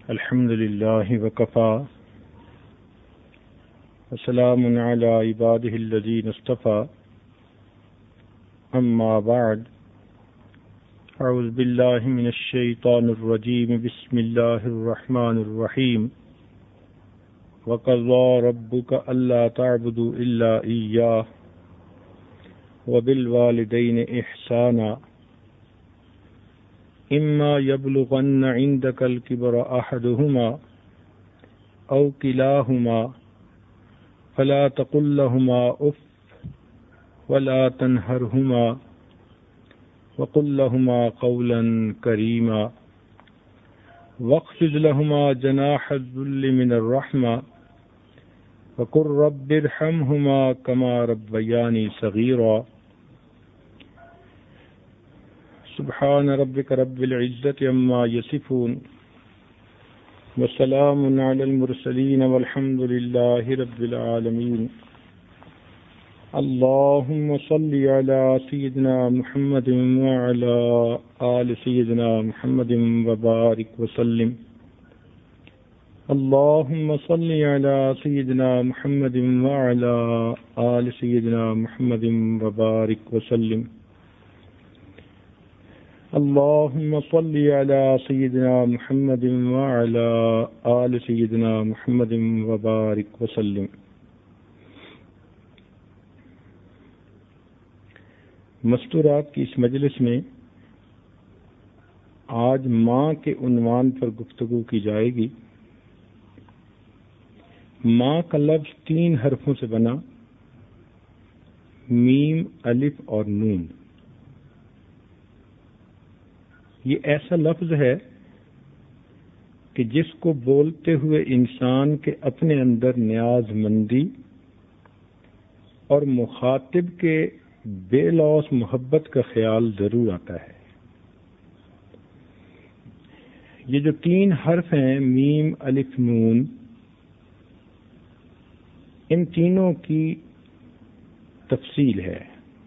الحمد لله وكفى وسلام على عباده الذين اصطفى أما بعد أعوذ بالله من الشيطان الرجيم بسم الله الرحمن الرحيم وقضى ربك ألا تعبدوا إلا إياه وبالوالدين إحسانا إما يبلغن عندك الكبر أحدهما أو كلاهما فلا تقل لهما أف ولا تنهرهما وقل لهما قولا كريما واخفض لهما جناح الذل من الرحمة وقل رب ارحمهما كما ربياني صغيرا سبحان ربك رب العزة عما يصفون وسلام على المرسلين والحمد لله رب العالمين اللهم صل على سيدنا محمد وعلى آل سيدنا محمد وبارك وسلم اللهم صل على سيدنا محمد وعلى آل سيدنا محمد وبارك وسلم اللهم صل على سيدنا محمد وعلى آل سيدنا محمد وبارك وسلم مستورات کی اس مجلس میں آج ماں کے عنوان پر گفتگو کی جائے گی۔ ماں کا لفظ 3 حرفوں سے بنا، میم، الف اور نون۔ یہ ایسا لفظ ہے کہ جس کو بولتے ہوئے انسان کے اپنے اندر نیاز مندی اور مخاطب کے بے لوث محبت کا خیال ضرور آتا ہے۔ یہ جو 3 حرف ہیں، میم، الف، نون، ان تینوں کی تفصیل ہے۔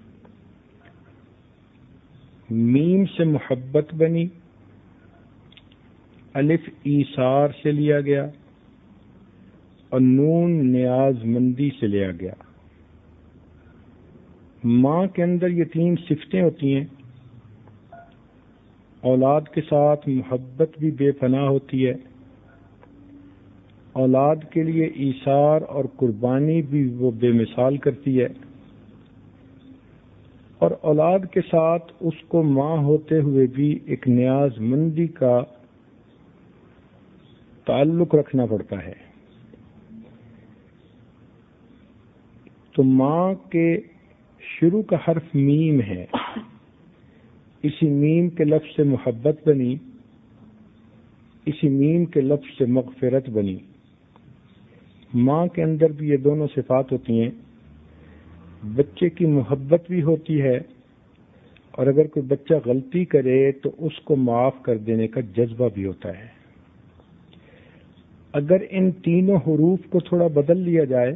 میم سے محبت بنی، الف ایثار سے لیا گیا اور نون نیاز مندی سے لیا گیا۔ ماں کے اندر یہ 3 صفتیں ہوتی ہیں۔ اولاد کے ساتھ محبت بھی بے پناہ ہوتی ہے، اولاد کے لیے ایثار اور قربانی بھی وہ بے مثال کرتی ہے، اور اولاد کے ساتھ اس کو ماں ہوتے ہوئے بھی ایک نیاز مندی کا تعلق رکھنا پڑتا ہے۔ تو ماں کے شروع کا حرف میم ہے، اسی میم کے لفظ سے محبت بنی، اسی میم کے لفظ سے مغفرت بنی۔ ماں کے اندر بھی یہ دونوں صفات ہوتی ہیں۔ بچے کی محبت بھی ہوتی ہے، اور اگر کوئی بچہ غلطی کرے تو اس کو معاف کر دینے کا جذبہ بھی ہوتا ہے۔ اگر ان تینوں حروف کو تھوڑا بدل لیا جائے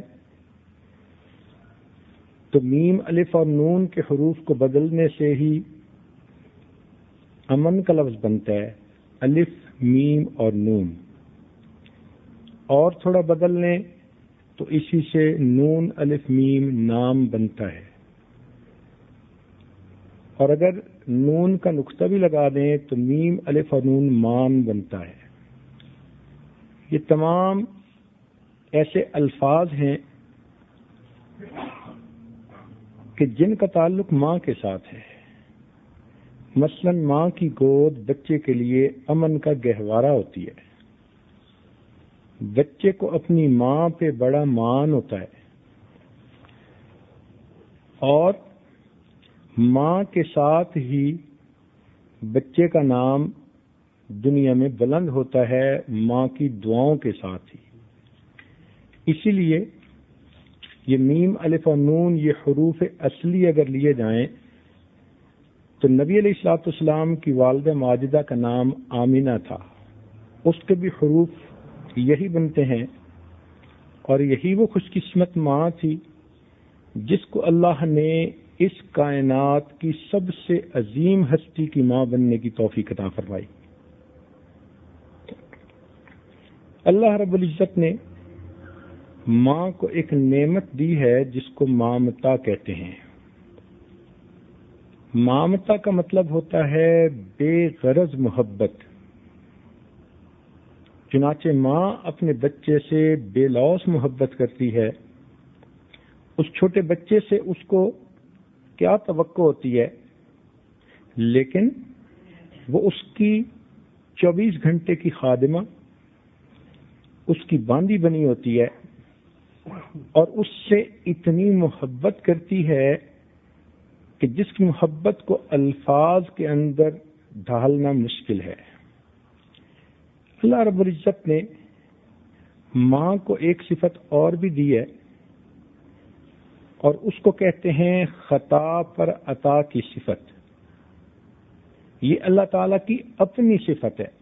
تو میم، الف اور نون کے حروف کو بدلنے سے ہی امن کا لفظ بنتا ہے، الف، میم اور نون۔ اور تھوڑا بدل لیں تو اسی سے نون، الف، میم نام بنتا ہے، اور اگر نون کا نقطہ بھی لگا دیں تو میم، الف اور نون مان بنتا ہے۔ یہ تمام ایسے الفاظ ہیں کہ جن کا تعلق ماں کے ساتھ ہے۔ مثلا ماں کی گود بچے کے لیے امن کا گہوارہ ہوتی ہے۔ بچے کو اپنی ماں پہ بڑا مان ہوتا ہے، اور ماں کے ساتھ ہی بچے کا نام دنیا میں بلند ہوتا ہے، ماں کی دعاؤں کے ساتھ ہی۔ اسی لیے یہ میم، الف اور نون، یہ حروف اصلی اگر لیے جائیں تو نبی علیہ الصلوۃ والسلام کی والدہ ماجدہ کا نام آمینہ تھا، اس کے بھی حروف یہی بنتے ہیں، اور یہی وہ خوش قسمت ماں تھی جس کو اللہ نے اس کائنات کی سب سے عظیم ہستی کی ماں بننے کی توفیق عطا فرمائی۔ اللہ رب العزت نے ماں کو ایک نعمت دی ہے جس کو مامتا کہتے ہیں۔ مامتا کا مطلب ہوتا ہے بے غرض محبت۔ چنانچہ ماں اپنے بچے سے بے لوث محبت کرتی ہے۔ اس چھوٹے بچے سے اس کو کیا توقع ہوتی ہے، لیکن وہ اس کی 24 گھنٹے کی خادمہ، اس کی باندی بنی ہوتی ہے اور اس سے اتنی محبت کرتی ہے کہ جس کی محبت کو الفاظ کے اندر ڈھالنا مشکل ہے۔ اللہ رب العزت نے ماں کو ایک صفت اور بھی دی ہے اور اس کو کہتے ہیں خطا پر عطا کی صفت۔ یہ اللہ تعالیٰ کی اپنی صفت ہے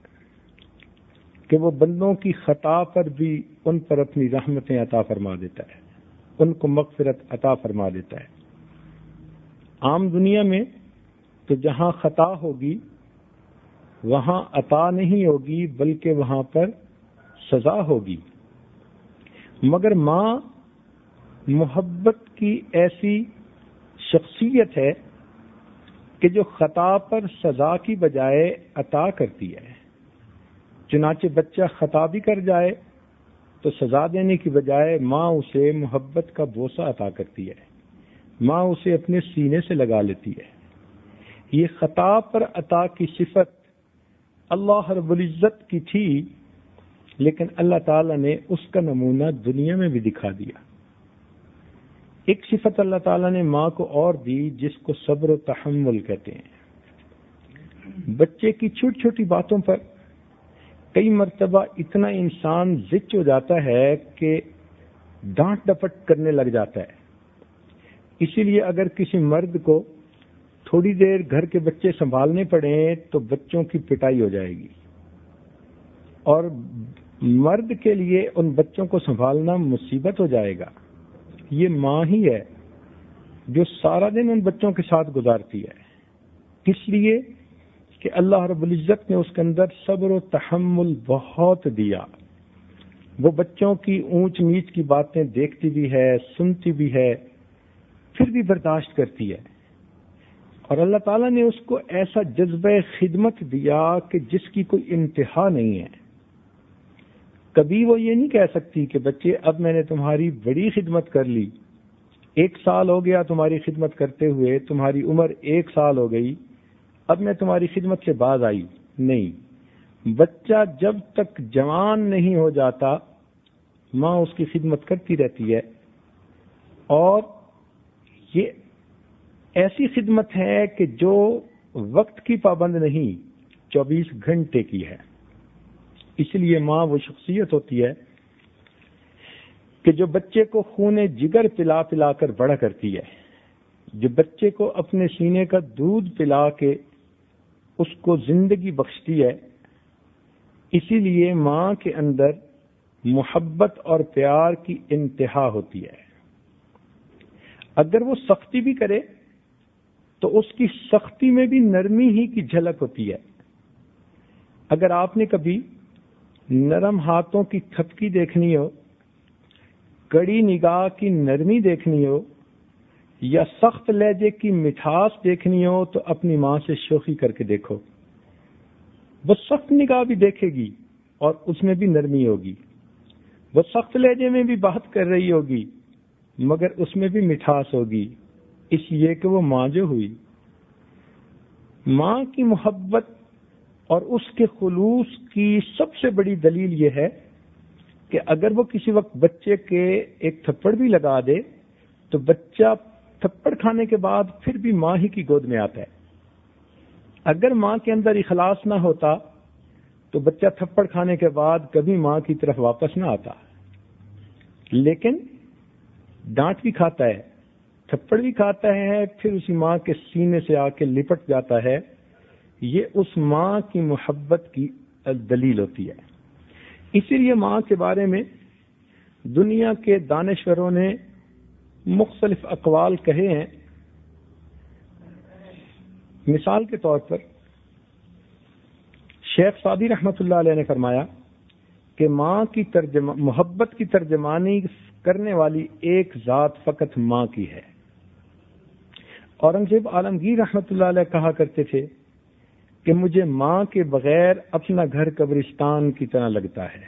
کہ وہ بندوں کی خطا پر بھی ان پر اپنی رحمتیں عطا فرما دیتا ہے، ان کو مغفرت عطا فرما دیتا ہے۔ عام دنیا میں تو جہاں خطا ہوگی وہاں عطا نہیں ہوگی بلکہ وہاں پر سزا ہوگی، مگر ماں محبت کی ایسی شخصیت ہے کہ جو خطا پر سزا کی بجائے عطا کرتی ہے۔ چنانچہ بچہ خطا بھی کر جائے تو سزا دینے کی بجائے ماں اسے محبت کا بوسہ عطا کرتی ہے، ماں اسے اپنے سینے سے لگا لیتی ہے۔ یہ خطا پر عطا کی صفت اللہ رب العزت کی تھی، لیکن اللہ تعالیٰ نے اس کا نمونہ دنیا میں بھی دکھا دیا۔ ایک صفت اللہ تعالیٰ نے ماں کو اور دی جس کو صبر و تحمل کہتے ہیں۔ بچے کی چھوٹی چھوٹی باتوں پر کئی مرتبہ اتنا انسان زچ ہو جاتا ہے کہ ڈانٹ ڈپٹ کرنے لگ جاتا ہے۔ اسی لیے اگر کسی مرد کو تھوڑی دیر گھر کے بچے سنبھالنے پڑیں تو بچوں کی پٹائی ہو جائے گی، اور مرد کے لیے ان بچوں کو سنبھالنا مصیبت ہو جائے گا۔ یہ ماں ہی ہے جو سارا دن ان بچوں کے ساتھ گزارتی ہے، اس لیے کہ اللہ رب العزت نے اس کے اندر صبر و تحمل بہت دیا۔ وہ بچوں کی اونچ نیچ کی باتیں دیکھتی بھی ہے، سنتی بھی ہے، پھر بھی برداشت کرتی ہے۔ اور اللہ تعالیٰ نے اس کو ایسا جذبہ خدمت دیا کہ جس کی کوئی انتہا نہیں ہے۔ کبھی وہ یہ نہیں کہہ سکتی کہ بچے اب میں نے تمہاری بڑی خدمت کر لی، 1 سال ہو گیا تمہاری خدمت کرتے ہوئے، تمہاری عمر 1 سال ہو گئی، اب میں تمہاری خدمت سے باز آئی۔ نہیں، بچہ جب تک جوان نہیں ہو جاتا ماں اس کی خدمت کرتی رہتی ہے، اور یہ ایسی خدمت ہے کہ جو وقت کی پابند نہیں، 24 گھنٹے کی ہے۔ اس لیے ماں وہ شخصیت ہوتی ہے کہ جو بچے کو خون جگر پلا پلا کر بڑا کرتی ہے، جو بچے کو اپنے سینے کا دودھ پلا کے اس کو زندگی بخشتی ہے۔ اسی لیے ماں کے اندر محبت اور پیار کی انتہا ہوتی ہے۔ اگر وہ سختی بھی کرے تو اس کی سختی میں بھی نرمی ہی کی جھلک ہوتی ہے۔ اگر آپ نے کبھی نرم ہاتھوں کی تھپکی دیکھنی ہو، کڑی نگاہ کی نرمی دیکھنی ہو، یا سخت لہجے کی مٹھاس دیکھنی ہو تو اپنی ماں سے شوخی کر کے دیکھو۔ وہ سخت نگاہ بھی دیکھے گی اور اس میں بھی نرمی ہوگی، وہ سخت لہجے میں بھی بات کر رہی ہوگی مگر اس میں بھی مٹھاس ہوگی، اس لیے کہ وہ ماں جو ہوئی۔ ماں کی محبت اور اس کے خلوص کی سب سے بڑی دلیل یہ ہے کہ اگر وہ کسی وقت بچے کے ایک تھپڑ بھی لگا دے تو بچہ تھپڑ کھانے کے بعد پھر بھی ماں ہی کی گود میں آتا ہے۔ اگر ماں کے اندر اخلاص نہ ہوتا تو بچہ تھپڑ کھانے کے بعد کبھی ماں کی طرف واپس نہ آتا، لیکن ڈانٹ بھی کھاتا ہے، تھپڑ بھی کھاتا ہے، پھر اسی ماں کے سینے سے آ کے لپٹ جاتا ہے۔ یہ اس ماں کی محبت کی دلیل ہوتی ہے۔ اسی لیے ماں کے بارے میں دنیا کے دانشوروں نے مختلف اقوال کہے ہیں۔ مثال کے طور پر شیخ سعدی رحمۃ اللہ علیہ نے فرمایا کہ کہ ماں کی محبت کی ترجمانی کرنے والی ایک ذات فقط ماں کی ہے۔ اورنگزیب عالمگیر رحمۃ اللہ علیہ کہا کرتے تھے کہ مجھے ماں کے بغیر اپنا گھر قبرستان کی طرح لگتا ہے۔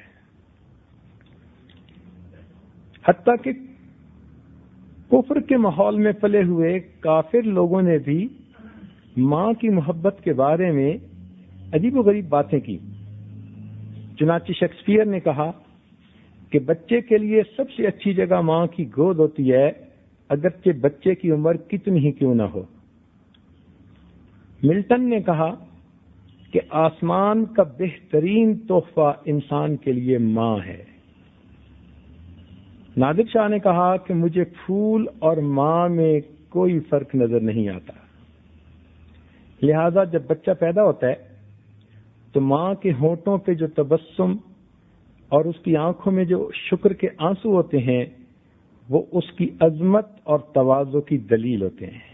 حتیٰ کہ کفر کے ماحول میں پلے ہوئے کافر لوگوں نے بھی ماں کی محبت کے بارے میں عجیب و غریب باتیں کی۔ چنانچہ شیکسپیئر نے کہا کہ بچے کے لیے سب سے اچھی جگہ ماں کی گود ہوتی ہے، اگرچہ بچے کی عمر کتنی ہی کیوں نہ ہو۔ ملٹن نے کہا کہ آسمان کا بہترین تحفہ انسان کے لیے ماں ہے۔ نادر شاہ نے کہا کہ مجھے پھول اور ماں میں کوئی فرق نظر نہیں آتا، لہذا جب بچہ پیدا ہوتا ہے تو ماں کے ہونٹوں پہ جو تبسم اور اس کی آنکھوں میں جو شکر کے آنسو ہوتے ہیں وہ اس کی عظمت اور تواضع کی دلیل ہوتے ہیں۔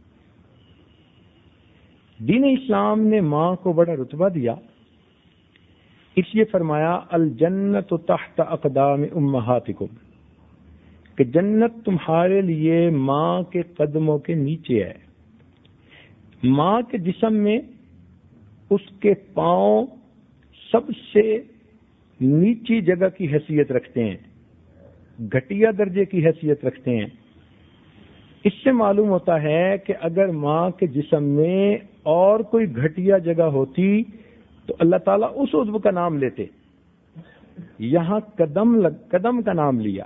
دین اسلام نے ماں کو بڑا رتبہ دیا، اس لیے فرمایا الجنت تحت اقدام امہاتکم، کہ جنت تمہارے لیے ماں کے قدموں کے نیچے ہے۔ ماں کے جسم میں اس کے پاؤں سب سے نیچی جگہ کی حیثیت رکھتے ہیں، گھٹیا درجے کی حیثیت رکھتے ہیں۔ اس سے معلوم ہوتا ہے کہ اگر ماں کے جسم میں اور کوئی گھٹیا جگہ ہوتی تو اللہ تعالیٰ اس عضو کا نام لیتے، یہاں قدم کا نام لیا۔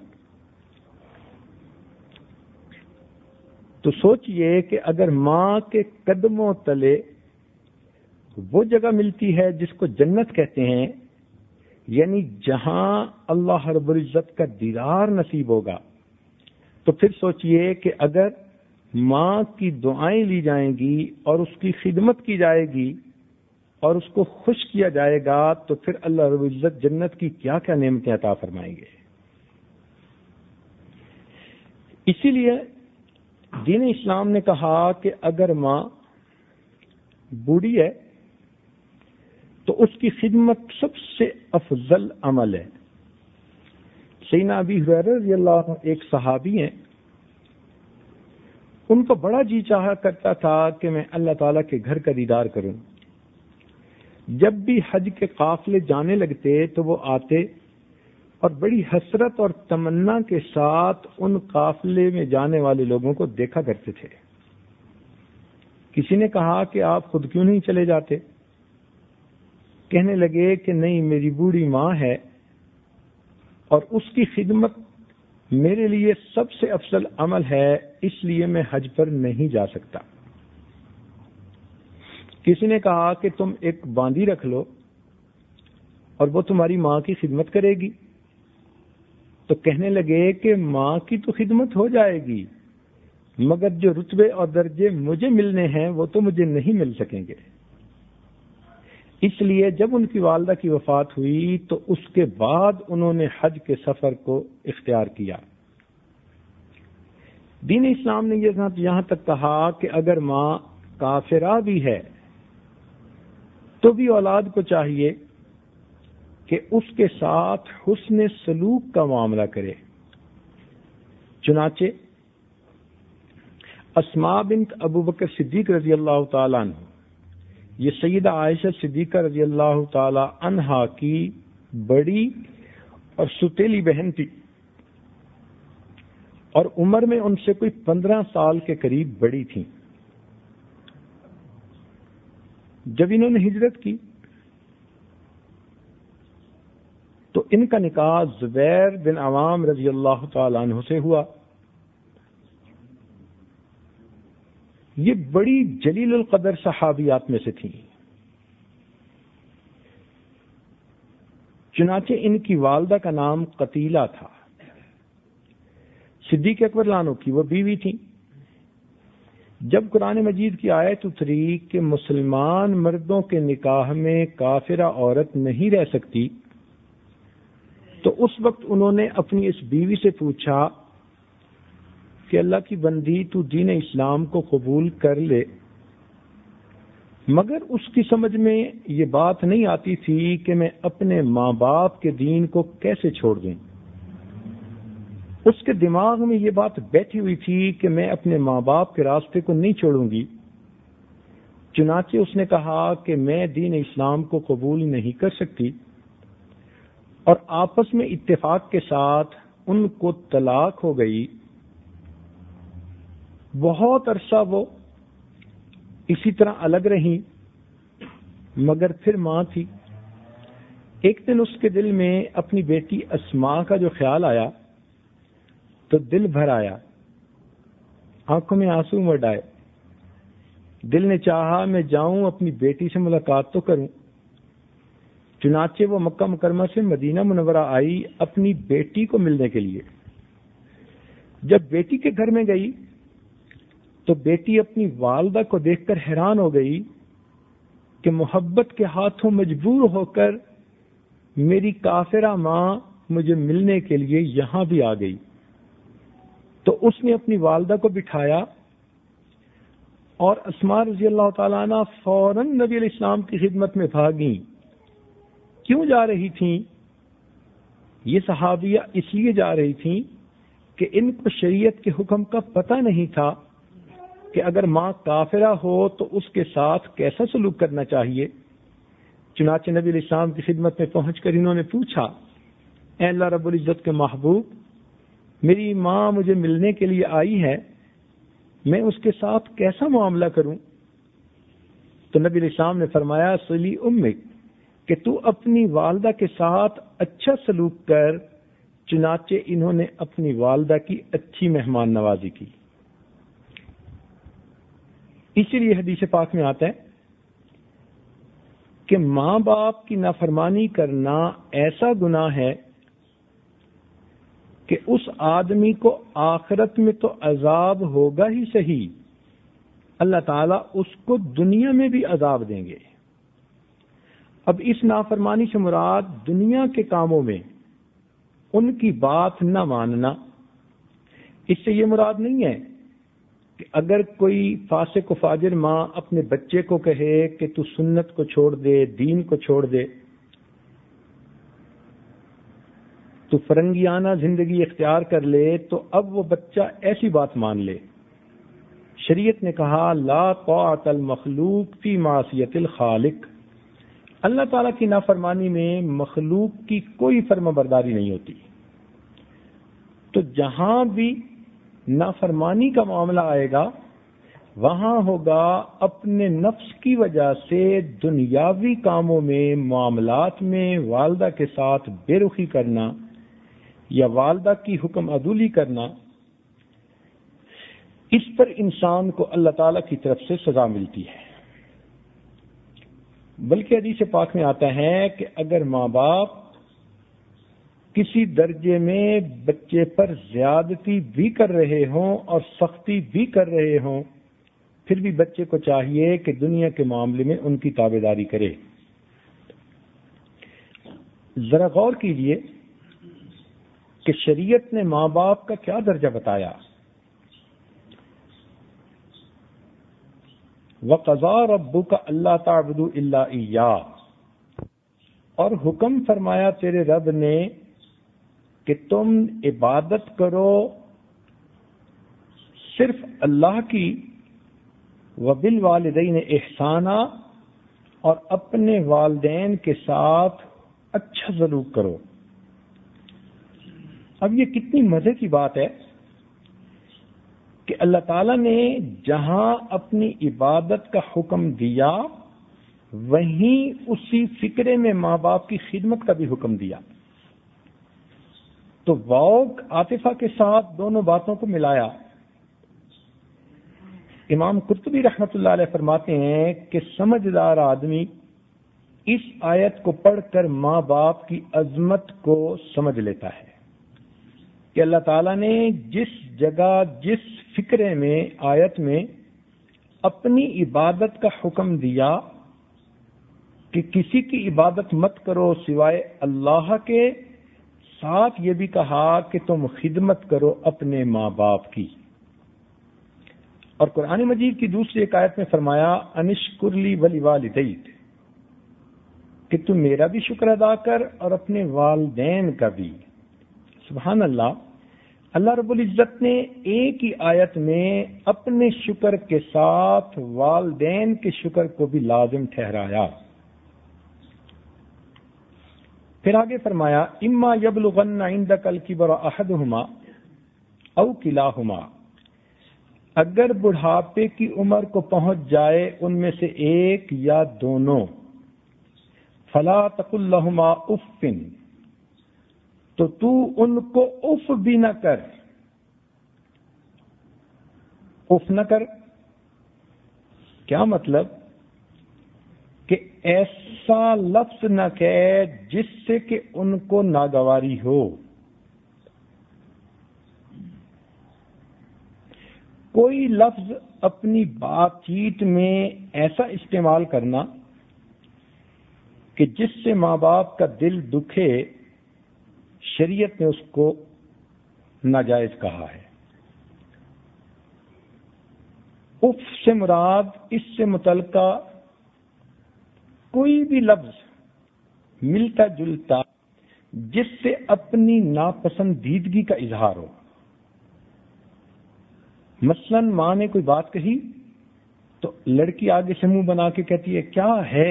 تو سوچئے کہ اگر ماں کے قدموں تلے وہ جگہ ملتی ہے جس کو جنت کہتے ہیں، یعنی جہاں اللہ رب العزت کا دیدار نصیب ہوگا، تو پھر سوچئے کہ اگر ماں کی دعائیں لی جائیں گی اور اس کی خدمت کی جائے گی اور اس کو خوش کیا جائے گا تو پھر اللہ رب العزت جنت کی کیا کیا نعمتیں عطا فرمائیں گے۔ اسی لیے دین اسلام نے کہا کہ اگر ماں بوڑھی ہے تو اس کی خدمت سب سے افضل عمل ہے۔ سیدنا ابی ہریرہ رضی اللہ عنہ ایک صحابی ہیں، ان کو بڑا جی چاہا کرتا تھا کہ میں اللہ تعالیٰ کے گھر کا دیدار کروں۔ جب بھی حج کے قافلے جانے لگتے تو وہ آتے اور بڑی حسرت اور تمنا کے ساتھ ان قافلے میں جانے والے لوگوں کو دیکھا کرتے تھے۔ کسی نے کہا کہ آپ خود کیوں نہیں چلے جاتے؟ کہنے لگے کہ نہیں، میری بوڑھی ماں ہے اور اس کی خدمت میرے لیے سب سے افضل عمل ہے، اس لیے میں حج پر نہیں جا سکتا۔ کسی نے کہا کہ تم ایک باندی رکھ لو اور وہ تمہاری ماں کی خدمت کرے گی، تو کہنے لگے کہ ماں کی تو خدمت ہو جائے گی مگر جو رتبے اور درجے مجھے ملنے ہیں وہ تو مجھے نہیں مل سکیں گے۔ اس لیے جب ان کی والدہ کی وفات ہوئی تو اس کے بعد انہوں نے حج کے سفر کو اختیار کیا۔ دین اسلام نے یہاں تک کہا کہ اگر ماں کافرہ بھی ہے تو بھی اولاد کو چاہیے کہ اس کے ساتھ حسن سلوک کا معاملہ کرے۔ چنانچہ اسماء بنت ابو بکر صدیق رضی اللہ تعالیٰ عنہ، یہ سیدہ عائشہ صدیقہ رضی اللہ تعالی عنہا کی بڑی اور ستیلی بہن تھی اور عمر میں ان سے کوئی 15 سال کے قریب بڑی تھی۔ جب انہوں نے ہجرت کی تو ان کا نکاح زبیر بن عوام رضی اللہ تعالی عنہ سے ہوا۔ یہ بڑی جلیل القدر صحابیات میں سے تھیں۔ چنانچہ ان کی والدہ کا نام قتیلہ تھا، صدیق اکبر لانو کی وہ بیوی تھی۔ جب قرآن مجید کی آیت اتری کہ مسلمان مردوں کے نکاح میں کافرہ عورت نہیں رہ سکتی تو اس وقت انہوں نے اپنی اس بیوی سے پوچھا کہ اللہ کی بندی، تو دین اسلام کو قبول کر لے مگر اس کی سمجھ میں یہ بات نہیں آتی تھی کہ میں اپنے ماں باپ کے دین کو کیسے چھوڑ دوں. اس کے دماغ میں یہ بات بیٹھی ہوئی تھی کہ میں اپنے ماں باپ کے راستے کو نہیں چھوڑوں گی. چنانچہ اس نے کہا کہ میں دین اسلام کو قبول نہیں کر سکتی، اور آپس میں اتفاق کے ساتھ ان کو طلاق ہو گئی. بہت عرصہ وہ اسی طرح الگ رہی، مگر پھر ماں تھی. ایک دن اس کے دل میں اپنی بیٹی اسماء کا جو خیال آیا تو دل بھر آیا، آنکھوں میں آنسو مڑ آئے. دل نے چاہا میں جاؤں اپنی بیٹی سے ملاقات تو کروں. چنانچہ وہ مکہ مکرمہ سے مدینہ منورہ آئی اپنی بیٹی کو ملنے کے لیے. جب بیٹی کے گھر میں گئی تو بیٹی اپنی والدہ کو دیکھ کر حیران ہو گئی کہ محبت کے ہاتھوں مجبور ہو کر میری کافرہ ماں مجھے ملنے کے لیے یہاں بھی آ گئی. تو اس نے اپنی والدہ کو بٹھایا اور اسماء رضی اللہ تعالیٰ عنہ فوراً نبی علیہ السلام کی خدمت میں بھاگیں. کیوں جا رہی تھیں؟ یہ صحابیہ اس لیے جا رہی تھیں کہ ان کو شریعت کے حکم کا پتہ نہیں تھا کہ اگر ماں کافرہ ہو تو اس کے ساتھ کیسا سلوک کرنا چاہیے. چنانچہ نبی علیہ السلام کی خدمت میں پہنچ کر انہوں نے پوچھا، اے اللہ رب العزت کے محبوب، میری ماں مجھے ملنے کے لیے آئی ہے، میں اس کے ساتھ کیسا معاملہ کروں؟ تو نبی علیہ السلام نے فرمایا، صلی امک، کہ تو اپنی والدہ کے ساتھ اچھا سلوک کر. چنانچہ انہوں نے اپنی والدہ کی اچھی مہمان نوازی کی. اسی لیے حدیث پاک میں آتا ہے کہ ماں باپ کی نافرمانی کرنا ایسا گناہ ہے کہ اس آدمی کو آخرت میں تو عذاب ہوگا ہی صحیح، اللہ تعالیٰ اس کو دنیا میں بھی عذاب دیں گے. اب اس نافرمانی سے مراد دنیا کے کاموں میں ان کی بات نہ ماننا. اس سے یہ مراد نہیں ہے کہ اگر کوئی فاسق و فاجر ماں اپنے بچے کو کہے کہ تو سنت کو چھوڑ دے، دین کو چھوڑ دے، تو فرنگیانہ زندگی اختیار کر لے، تو اب وہ بچہ ایسی بات مان لے. شریعت نے کہا لا طاعت المخلوق فی معصیت الخالق. اللہ تعالیٰ کی نافرمانی میں مخلوق کی کوئی فرما برداری نہیں ہوتی. تو جہاں بھی نافرمانی کا معاملہ آئے گا وہاں ہوگا اپنے نفس کی وجہ سے دنیاوی کاموں میں، معاملات میں والدہ کے ساتھ بے رخی کرنا یا والدہ کی حکم عدولی کرنا. اس پر انسان کو اللہ تعالیٰ کی طرف سے سزا ملتی ہے. بلکہ حدیث پاک میں آتا ہے کہ اگر ماں باپ کسی درجے میں بچے پر زیادتی بھی کر رہے ہوں اور سختی بھی کر رہے ہوں، پھر بھی بچے کو چاہیے کہ دنیا کے معاملے میں ان کی تابعداری کرے. ذرا غور کیجئے کہ شریعت نے ماں باپ کا کیا درجہ بتایا. وَقَضَىٰ رَبُّكَ أَلَّا تَعْبُدُوا إِلَّا إِيَّاهُ، اور حکم فرمایا تیرے رب نے کہ تم عبادت کرو صرف اللہ کی. وَبِالْوَالِدَيْنِ إِحْسَانًا، اور اپنے والدین کے ساتھ اچھا سلوک کرو. اب یہ کتنی مزے کی بات ہے کہ اللہ تعالیٰ نے جہاں اپنی عبادت کا حکم دیا وہیں اسی فکرے میں ماں باپ کی خدمت کا بھی حکم دیا. تو واو عاطفہ کے ساتھ دونوں باتوں کو ملایا. امام قرطبی رحمۃ اللہ علیہ فرماتے ہیں کہ سمجھدار آدمی اس آیت کو پڑھ کر ماں باپ کی عظمت کو سمجھ لیتا ہے کہ اللہ تعالیٰ نے جس جگہ جس فکرے میں آیت میں اپنی عبادت کا حکم دیا کہ کسی کی عبادت مت کرو سوائے اللہ کے، ساتھ یہ بھی کہا کہ تم خدمت کرو اپنے ماں باپ کی. اور قرآن مجید کی دوسری ایک آیت میں فرمایا انشکر لی ولی والدیک، کہ تم میرا بھی شکر ادا کر اور اپنے والدین کا بھی۔ سبحان اللہ، اللہ رب العزت نے ایک ہی آیت میں اپنے شکر کے ساتھ والدین کے شکر کو بھی لازم ٹھہرایا۔ پھر آگے فرمایا اما یبلغن عندک الکبر احدہما او کلاہما، اگر بڑھاپے کی عمر کو پہنچ جائے ان میں سے ایک یا دونوں، فلا تقل لہما اف، تو تو ان کو اف بھی نہ کر۔ اف نہ کر کیا مطلب؟ کہ ایسا لفظ نہ کہے جس سے کہ ان کو ناگواری ہو۔ کوئی لفظ اپنی بات چیت میں ایسا استعمال کرنا کہ جس سے ماں باپ کا دل دکھے، شریعت نے اس کو ناجائز کہا ہے۔ اف سے مراد اس سے متعلقہ کوئی بھی لفظ ملتا جلتا جس سے اپنی ناپسندیدگی کا اظہار ہو۔ مثلا ماں نے کوئی بات کہی تو لڑکی آگے سے منہ بنا کے کہتی ہے کیا ہے؟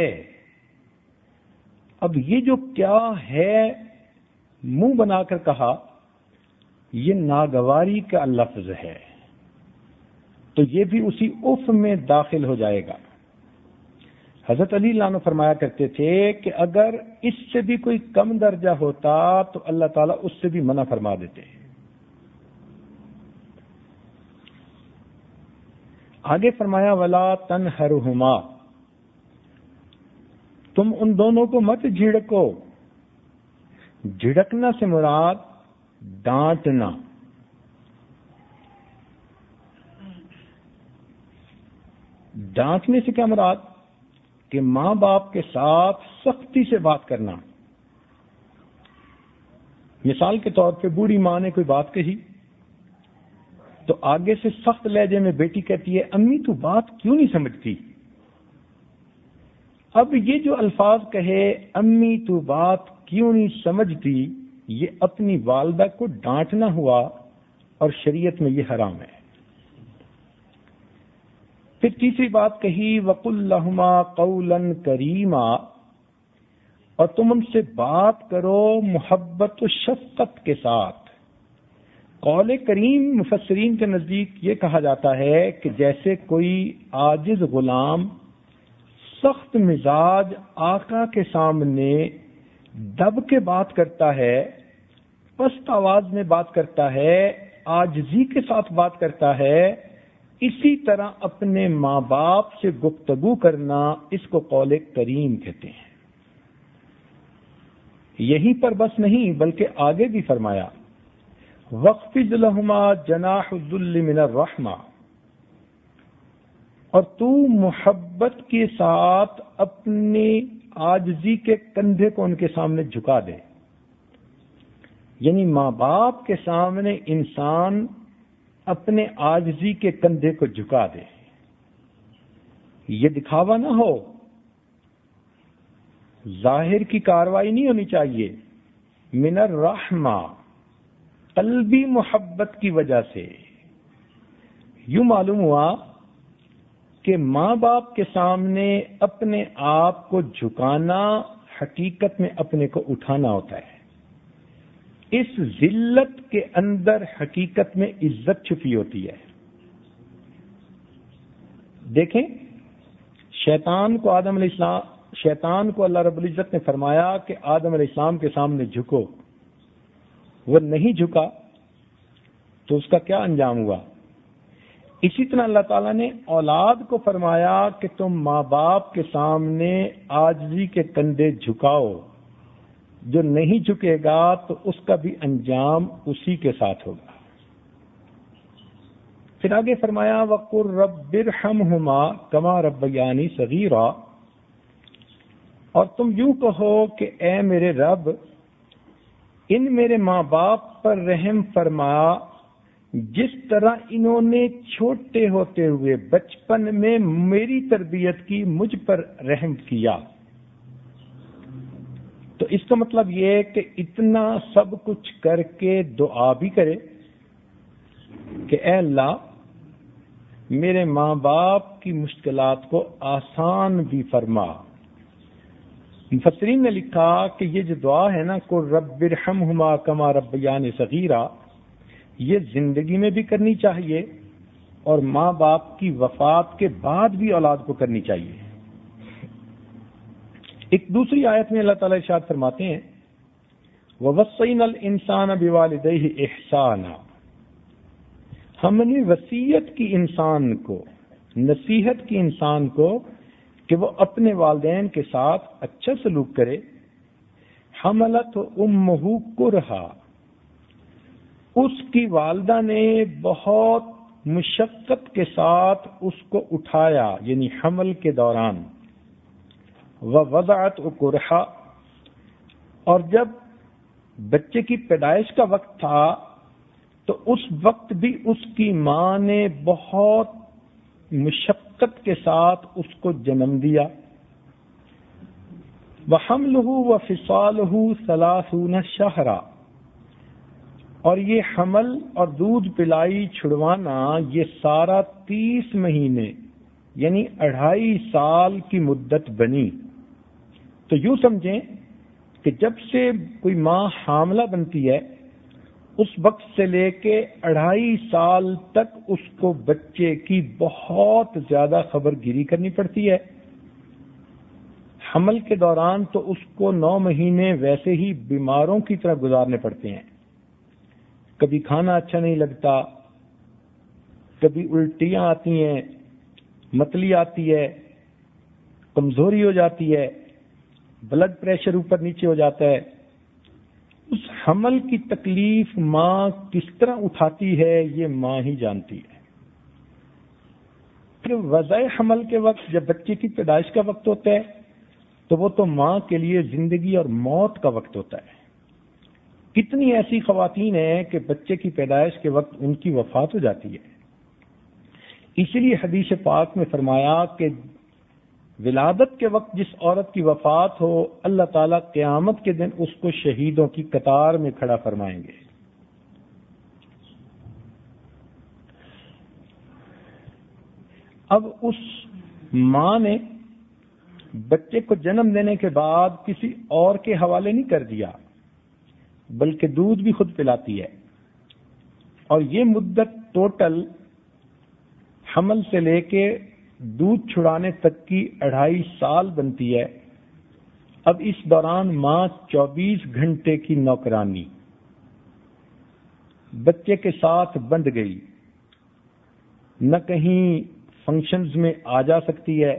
اب یہ جو کیا ہے منہ بنا کر کہا، یہ ناگواری کا لفظ ہے، تو یہ بھی اسی اف میں داخل ہو جائے گا۔ حضرت علی اللہ عنہ فرمایا کرتے تھے کہ اگر اس سے بھی کوئی کم درجہ ہوتا تو اللہ تعالیٰ اس سے بھی منع فرما دیتے ہیں۔ آگے فرمایا ولا تنہرہما، تم ان دونوں کو مت جھڑکو۔ جھڑکنا سے مراد ڈانٹنا۔ ڈانٹنے سے کیا مراد؟ کہ ماں باپ کے ساتھ سختی سے بات کرنا۔ مثال کے طور پہ بوڑھی ماں نے کوئی بات کہی تو آگے سے سخت لہجے میں بیٹی کہتی ہے امی تو بات کیوں نہیں سمجھتی؟ اب یہ جو الفاظ کہے امی تو بات کیوں نہیں سمجھتی، یہ اپنی والدہ کو ڈانٹنا ہوا، اور شریعت میں یہ حرام ہے۔ پھر تیسری بات کہی وَقُلْ لَهُمَا قَوْلًا كَرِيمًا، اور تم ان سے بات کرو محبت و شفقت کے ساتھ۔ قول کریم مفسرین کے نزدیک یہ کہا جاتا ہے کہ جیسے کوئی عاجز غلام سخت مزاج آقا کے سامنے دب کے بات کرتا ہے، پست آواز میں بات کرتا ہے، عاجزی کے ساتھ بات کرتا ہے، اسی طرح اپنے ماں باپ سے گفتگو کرنا، اس کو قول کریم کہتے ہیں۔ یہیں پر بس نہیں بلکہ آگے بھی فرمایا وَاخْفِضْ لَهُمَا جَنَاحَ الذُّلِّ مِنَ الرَّحْمَةِ، اور تو محبت کے ساتھ اپنی عاجزی کے کندھے کو ان کے سامنے جھکا دے۔ یعنی ماں باپ کے سامنے انسان اپنے عاجزی کے کندھے کو جھکا دے، یہ دکھاوا نہ ہو، ظاہر کی کاروائی نہیں ہونی چاہیے، من الرحمہ، قلبی محبت کی وجہ سے۔ یوں معلوم ہوا کہ ماں باپ کے سامنے اپنے آپ کو جھکانا حقیقت میں اپنے کو اٹھانا ہوتا ہے۔ اس ذلت کے اندر حقیقت میں عزت چھپی ہوتی ہے۔ دیکھیں شیطان کو اللہ رب العزت نے فرمایا کہ آدم علیہ السلام کے سامنے جھکو، وہ نہیں جھکا تو اس کا کیا انجام ہوا؟ اسی طرح اللہ تعالیٰ نے اولاد کو فرمایا کہ تم ماں باپ کے سامنے عاجزی کے کندھے جھکاؤ، جو نہیں جھکے گا تو اس کا بھی انجام اسی کے ساتھ ہوگا۔ پھر آگے فرمایا وَقُلْ رَبِّ ارْحَمْهُمَا كَمَا رَبَّيَانِي صَغِيرًا، اور تم یوں کہو کہ اے میرے رب، ان میرے ماں باپ پر رحم فرما جس طرح انہوں نے چھوٹے ہوتے ہوئے بچپن میں میری تربیت کی، مجھ پر رحم کیا، تو اس کا مطلب یہ ہے کہ اتنا سب کچھ کر کے دعا بھی کرے کہ اے اللہ میرے ماں باپ کی مشکلات کو آسان بھی فرما۔ مفسرین نے لکھا کہ یہ جو دعا ہے نا، کو رب ارحمہما کما ربیانی صغیرا، یہ زندگی میں بھی کرنی چاہیے اور ماں باپ کی وفات کے بعد بھی اولاد کو کرنی چاہیے۔ ایک دوسری آیت میں اللہ تعالیٰ ارشاد فرماتے ہیں وَوَصَّيْنَا الْإِنسَانَ بِوَالِدَيْهِ إِحْسَانًا، ہم نے وصیت کی انسان کو، نصیحت کی انسان کو کہ وہ اپنے والدین کے ساتھ اچھا سلوک کرے۔ حملت امہ کرہا، اس کی والدہ نے بہت مشقت کے ساتھ اس کو اٹھایا، یعنی حمل کے دوران۔ ووضعت کرہا، اور جب بچے کی پیدائش کا وقت تھا تو اس وقت بھی اس کی ماں نے بہت مشقت کے ساتھ اس کو جنم دیا۔ وحملہ وفصالہ 30 شہرا، اور یہ حمل اور دودھ پلائی چھڑوانا یہ سارا 30 مہینے یعنی 2.5 سال کی مدت بنی۔ تو یوں سمجھیں کہ جب سے کوئی ماں حاملہ بنتی ہے اس وقت سے لے کے 2.5 سال تک اس کو بچے کی بہت زیادہ خبر گیری کرنی پڑتی ہے۔ حمل کے دوران تو اس کو 9 مہینے ویسے ہی بیماروں کی طرح گزارنے پڑتے ہیں، کبھی کھانا اچھا نہیں لگتا، کبھی الٹیاں آتی ہیں، متلی آتی ہے، کمزوری ہو جاتی ہے، بلڈ پریشر اوپر نیچے ہو جاتا ہے۔ اس حمل کی تکلیف ماں کس طرح اٹھاتی ہے یہ ماں ہی جانتی ہے۔ پھر وضع حمل کے وقت جب بچے کی پیدائش کا وقت ہوتا ہے تو وہ تو ماں کے لیے زندگی اور موت کا وقت ہوتا ہے۔ کتنی ایسی خواتین ہیں کہ بچے کی پیدائش کے وقت ان کی وفات ہو جاتی ہے۔ اسی لیے حدیث پاک میں فرمایا کہ ولادت کے وقت جس عورت کی وفات ہو، اللہ تعالیٰ قیامت کے دن اس کو شہیدوں کی قطار میں کھڑا فرمائیں گے۔ اب اس ماں نے بچے کو جنم دینے کے بعد کسی اور کے حوالے نہیں کر دیا، بلکہ دودھ بھی خود پلاتی ہے، اور یہ مدت ٹوٹل حمل سے لے کے دودھ چھڑانے تک کی 2.5 سال بنتی ہے۔ اب اس دوران ماں 24 گھنٹے کی نوکرانی بچے کے ساتھ بندھ گئی، نہ کہیں فنکشنز میں آ جا سکتی ہے،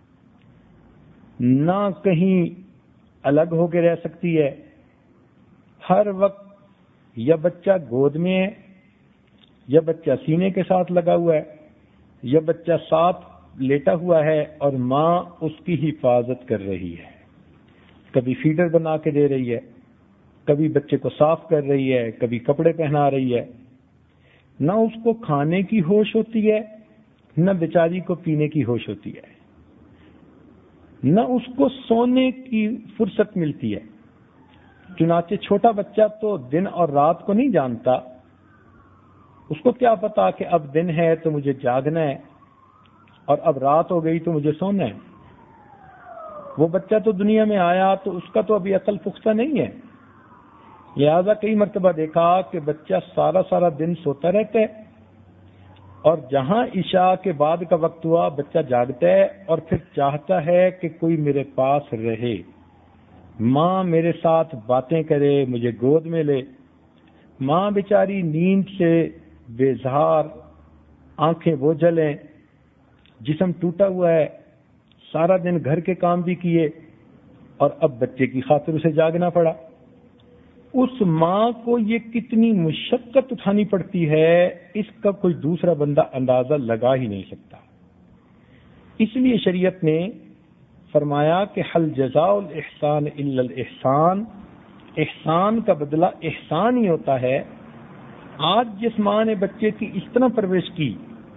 نہ کہیں الگ ہو کے رہ سکتی ہے۔ ہر وقت یا بچہ گود میں ہے، یا بچہ سینے کے ساتھ لگا ہوا ہے، یا بچہ ساتھ لیٹا ہوا ہے اور ماں اس کی حفاظت کر رہی ہے، کبھی فیڈر بنا کے دے رہی ہے، کبھی بچے کو صاف کر رہی ہے، کبھی کپڑے پہنا رہی ہے۔ نہ اس کو کھانے کی ہوش ہوتی ہے، نہ بیچاری کو پینے کی ہوش ہوتی ہے، نہ اس کو سونے کی فرصت ملتی ہے۔ چنانچہ چھوٹا بچہ تو دن اور رات کو نہیں جانتا، اس کو کیا پتا کہ اب دن ہے تو مجھے جاگنا ہے اور اب رات ہو گئی تو مجھے سونا ہے۔ وہ بچہ تو دنیا میں آیا تو اس کا تو ابھی عقل پختہ نہیں ہے، لہذا کئی مرتبہ دیکھا کہ بچہ سارا دن سوتا رہتا ہے، اور جہاں عشاء کے بعد کا وقت ہوا بچہ جاگتا ہے اور پھر چاہتا ہے کہ کوئی میرے پاس رہے، ماں میرے ساتھ باتیں کرے، مجھے گود میں لے۔ ماں بیچاری نیند سے بیزار، آنکھیں بوجھل ہیں، جسم ٹوٹا ہوا ہے، سارا دن گھر کے کام بھی کیے اور اب بچے کی خاطر اسے جاگنا پڑا۔ اس ماں کو یہ کتنی مشقت اٹھانی پڑتی ہے، اس کا کوئی دوسرا بندہ اندازہ لگا ہی نہیں سکتا۔ اس لیے شریعت نے فرمایا کہ حل جزاء الاحسان الا الاحسان، احسان کا بدلہ احسان ہی ہوتا ہے۔ آج جس ماں نے بچے کی اس طرح پرورش کی،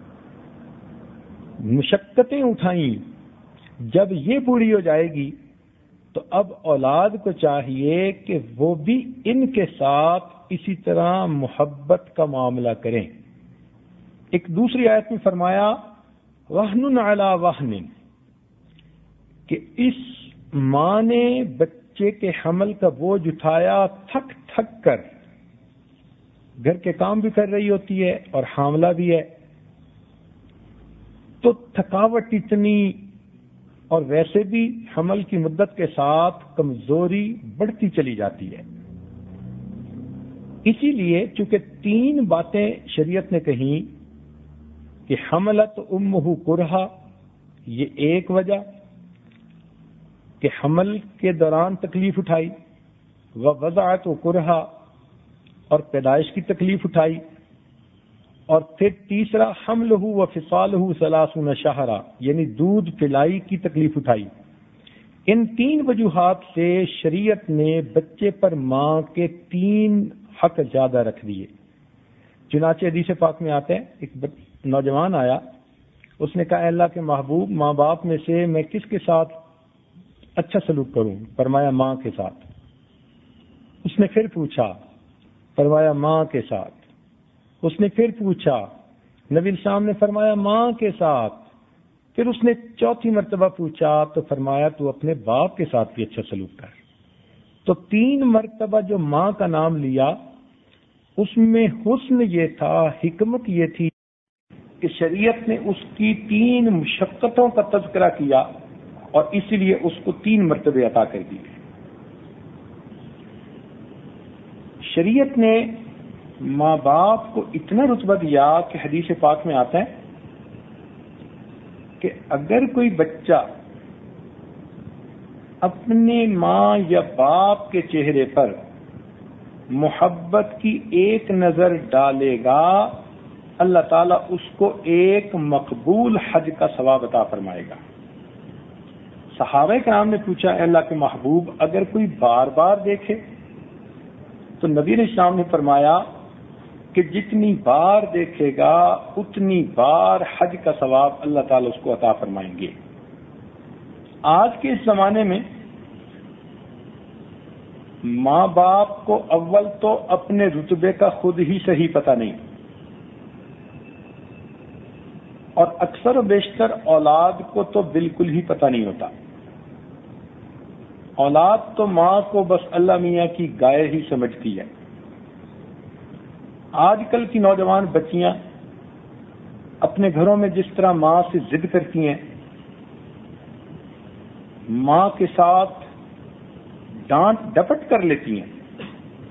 مشقتیں اٹھائیں، جب یہ پوری ہو جائے گی تو اب اولاد کو چاہیے کہ وہ بھی ان کے ساتھ اسی طرح محبت کا معاملہ کریں۔ ایک دوسری آیت میں فرمایا وَهْنٌ عَلَى وَهْنٍ، کہ اس ماں نے بچے کے حمل کا بوجھ اٹھایا تھک تھک کر، گھر کے کام بھی کر رہی ہوتی ہے اور حاملہ بھی ہے، تو تھکاوٹ اتنی، اور ویسے بھی حمل کی مدت کے ساتھ کمزوری بڑھتی چلی جاتی ہے۔ اسی لیے چونکہ 3 باتیں شریعت نے کہیں کہ حملت امہ کرہا، یہ ایک وجہ کہ حمل کے دوران تکلیف اٹھائی، ووضعت کرہا، اور پیدائش کی تکلیف اٹھائی، اور پھر تیسرا حملہ وفصالہ 30 شہرا، یعنی دودھ پلائی کی تکلیف اٹھائی۔ ان 3 وجوہات سے شریعت نے بچے پر ماں کے 3 حق زیادہ رکھ دیے۔ چنانچہ حدیث پاک میں آتا ہے، ایک نوجوان آیا، اس نے کہا اے اللہ کے محبوب، ماں باپ میں سے میں کس کے ساتھ اچھا سلوک کروں؟ فرمایا ماں کے ساتھ۔ اس نے پھر پوچھا، فرمایا ماں کے ساتھ۔ اس نے پھر پوچھا، نبی السلام نے فرمایا ماں کے ساتھ۔ پھر اس نے 4تھی مرتبہ پوچھا تو فرمایا تو اپنے باپ کے ساتھ بھی اچھا سلوک کر۔ تو 3 مرتبہ جو ماں کا نام لیا، اس میں حسن یہ تھا، حکمت یہ تھی کہ شریعت نے اس کی 3 مشقتوں کا تذکرہ کیا اور اسی لیے اس کو 3 مرتبے عطا کر دی۔ شریعت نے ماں باپ کو اتنا رتبہ دیا کہ حدیث پاک میں آتا ہے کہ اگر کوئی بچہ اپنے ماں یا باپ کے چہرے پر محبت کی ایک نظر ڈالے گا، اللہ تعالیٰ اس کو ایک مقبول حج کا ثواب عطا فرمائے گا۔ صحابہ کرام نے پوچھا اے اللہ کے محبوب، اگر کوئی بار بار دیکھے؟ تو نبی علیہ السلام نے فرمایا کہ جتنی بار دیکھے گا اتنی بار حج کا ثواب اللہ تعالیٰ اس کو عطا فرمائیں گے۔ آج کے اس زمانے میں ماں باپ کو اول تو اپنے رتبے کا خود ہی صحیح پتہ نہیں، اور اکثر و بیشتر اولاد کو تو بالکل ہی پتہ نہیں ہوتا۔ اولاد تو ماں کو بس اللہ میاں کی گائے ہی سمجھتی ہے۔ آج کل کی نوجوان بچیاں اپنے گھروں میں جس طرح ماں سے ضد کرتی ہیں، ماں کے ساتھ ڈانٹ ڈپٹ کر لیتی ہیں،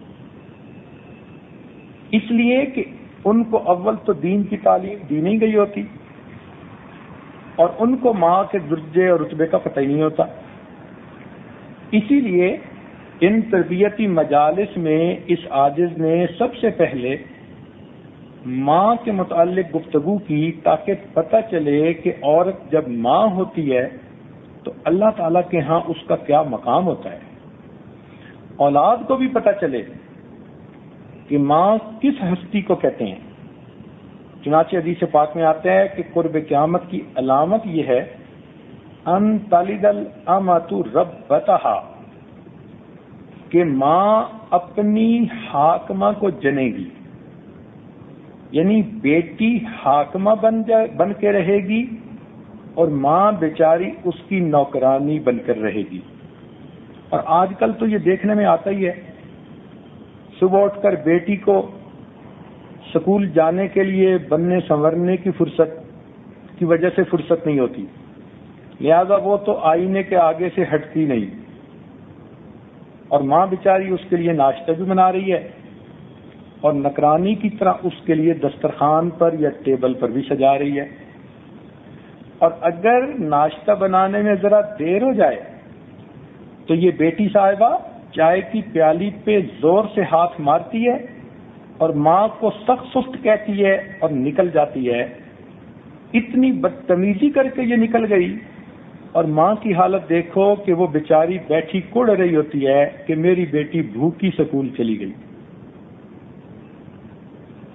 اس لیے کہ ان کو اول تو دین کی تعلیم دی نہیں گئی ہوتی، اور ان کو ماں کے درجے اور رتبے کا پتہ ہی نہیں ہوتا۔ اسی لیے ان تربیتی مجالس میں اس عاجز نے سب سے پہلے ماں کے متعلق گفتگو کی، تاکہ پتہ چلے کہ عورت جب ماں ہوتی ہے تو اللہ تعالیٰ کے ہاں اس کا کیا مقام ہوتا ہے۔ اولاد کو بھی پتہ چلے کہ ماں کس ہستی کو کہتے ہیں۔ چنانچہ حدیث پاک میں آتا ہے کہ قرب قیامت کی علامت یہ ہے ان تلد الامۃ ربتہا، کہ ماں اپنی حاکمہ کو جنے گی، یعنی بیٹی حاکمہ بن کے رہے گی اور ماں بیچاری اس کی نوکرانی بن کر رہے گی۔ اور آج کل تو یہ دیکھنے میں آتا ہی ہے، صبح اٹھ کر بیٹی کو اسکول جانے کے لیے بننے سنورنے کی فرصت کی وجہ سے فرصت نہیں ہوتی، لہذا وہ تو آئینے کے آگے سے ہٹتی نہیں، اور ماں بیچاری اس کے لیے ناشتہ بھی بنا رہی ہے اور نکرانی کی طرح اس کے لیے دسترخوان پر یا ٹیبل پر بھی سجا رہی ہے۔ اور اگر ناشتہ بنانے میں ذرا دیر ہو جائے تو یہ بیٹی صاحبہ چائے کی پیالی پہ زور سے ہاتھ مارتی ہے اور ماں کو سخت سست کہتی ہے اور نکل جاتی ہے۔ اتنی بدتمیزی کر کے یہ نکل گئی، اور ماں کی حالت دیکھو کہ وہ بیچاری بیٹھی کڑ رہی ہوتی ہے کہ میری بیٹی بھوکی سکول چلی گئی۔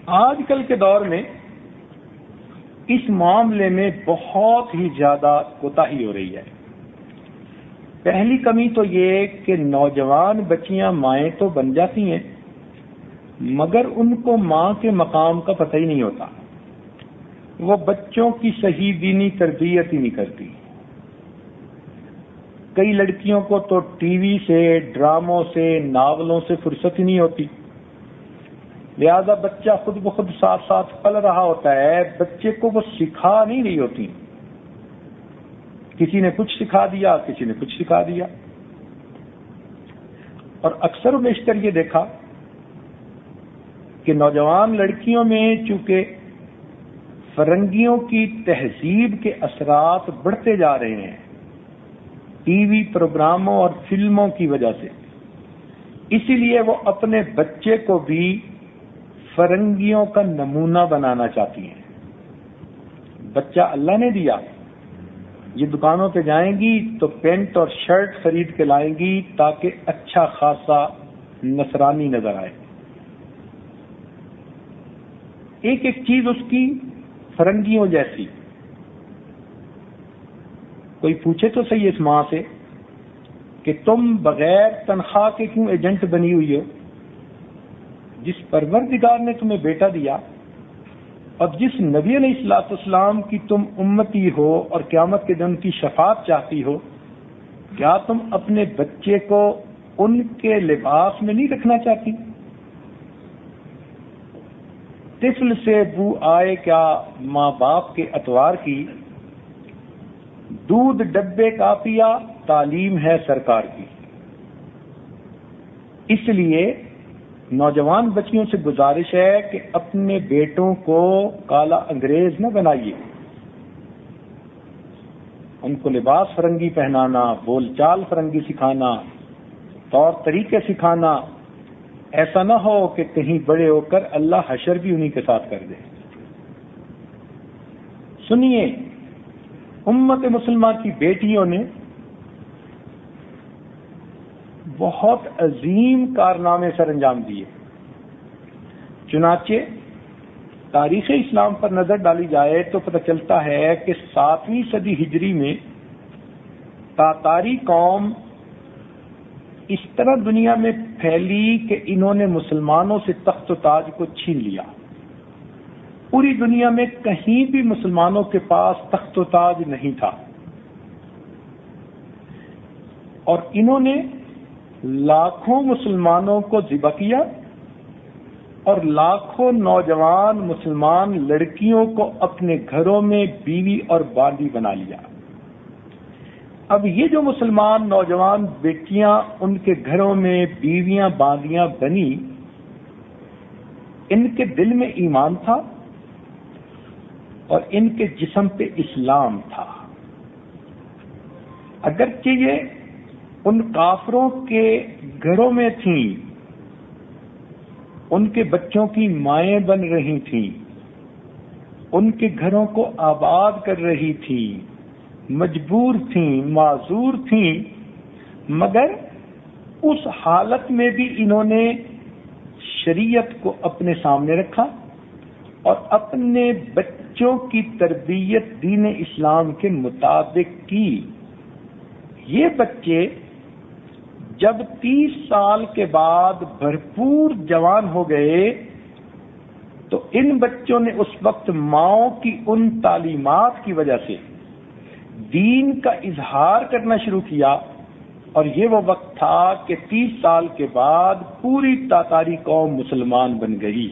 آج کل کے دور میں اس معاملے میں بہت ہی زیادہ کوتاہی ہو رہی ہے. پہلی کمی تو یہ کہ نوجوان بچیاں مائیں تو بن جاتی ہیں مگر ان کو ماں کے مقام کا پتہ ہی نہیں ہوتا. وہ بچوں کی صحیح دینی تربیت ہی نہیں کرتی. کئی لڑکیوں کو تو ٹی وی سے، ڈراموں سے، ناولوں سے فرصت ہی نہیں ہوتی، لہذا بچہ خود بخود ساتھ ساتھ پل رہا ہوتا ہے. بچے کو وہ سکھا نہیں رہی ہوتی، کسی نے کچھ سکھا دیا، کسی نے کچھ سکھا دیا. اور اکثر و بیشتر یہ دیکھا کہ نوجوان لڑکیوں میں چونکہ فرنگیوں کی تہذیب کے اثرات بڑھتے جا رہے ہیں ٹی وی پروگراموں اور فلموں کی وجہ سے، اسی لیے وہ اپنے بچے کو بھی فرنگیوں کا نمونہ بنانا چاہتی ہیں. بچہ اللہ نے دیا، یہ دکانوں پہ جائیں گی تو پینٹ اور شرٹ خرید کے لائیں گی تاکہ اچھا خاصا نصرانی نظر آئے. ایک ایک چیز اس کی فرنگیوں جیسی. کوئی پوچھے تو صحیح اس ماں سے کہ تم بغیر تنخواہ کے کیوں ایجنٹ بنی ہوئی ہو؟ جس پروردگار نے تمہیں بیٹا دیا اور جس نبی علیہ الصلوۃ والسلام کی تم امتی ہو اور قیامت کے دن کی شفاعت چاہتی ہو، کیا تم اپنے بچے کو ان کے لباس میں نہیں رکھنا چاہتی؟ طفل سے بو آئے کیا ماں باپ کے اطوار کی، دودھ ڈبے کا پیا تعلیم ہے سرکار کی. اس لیے نوجوان بچیوں سے گزارش ہے کہ اپنے بیٹوں کو کالا انگریز نہ بنائیے. ان کو لباس فرنگی پہنانا، بول چال فرنگی سکھانا، طور طریقے سکھانا، ایسا نہ ہو کہ کہیں بڑے ہو کر اللہ حشر بھی انہی کے ساتھ کر دے. سنیے، امت مسلمہ کی بیٹیوں نے بہت عظیم کارنامے سر انجام دیے. چنانچہ تاریخ اسلام پر نظر ڈالی جائے تو پتہ چلتا ہے کہ 7ویں صدی ہجری میں تاتاری قوم اس طرح دنیا میں پھیلی کہ انہوں نے مسلمانوں سے تخت و تاج کو چھین لیا. پوری دنیا میں کہیں بھی مسلمانوں کے پاس تخت و تاج نہیں تھا، اور انہوں نے لاکھوں مسلمانوں کو ذبح کیا اور لاکھوں نوجوان مسلمان لڑکیوں کو اپنے گھروں میں بیوی اور باندی بنا لیا. اب یہ جو مسلمان نوجوان بیٹیاں ان کے گھروں میں بیویاں باندیاں بنی، ان کے دل میں ایمان تھا اور ان کے جسم پہ اسلام تھا. اگرچہ یہ ان کافروں کے گھروں میں تھیں، ان کے بچوں کی مائیں بن رہی تھیں، ان کے گھروں کو آباد کر رہی تھیں، مجبور تھیں، معذور تھیں، مگر اس حالت میں بھی انہوں نے شریعت کو اپنے سامنے رکھا اور اپنے بچوں کی تربیت دین اسلام کے مطابق کی. یہ بچے جب 30 سال کے بعد بھرپور جوان ہو گئے تو ان بچوں نے اس وقت ماؤں کی ان تعلیمات کی وجہ سے دین کا اظہار کرنا شروع کیا، اور یہ وہ وقت تھا کہ 30 سال کے بعد پوری تاتاری قوم مسلمان بن گئی.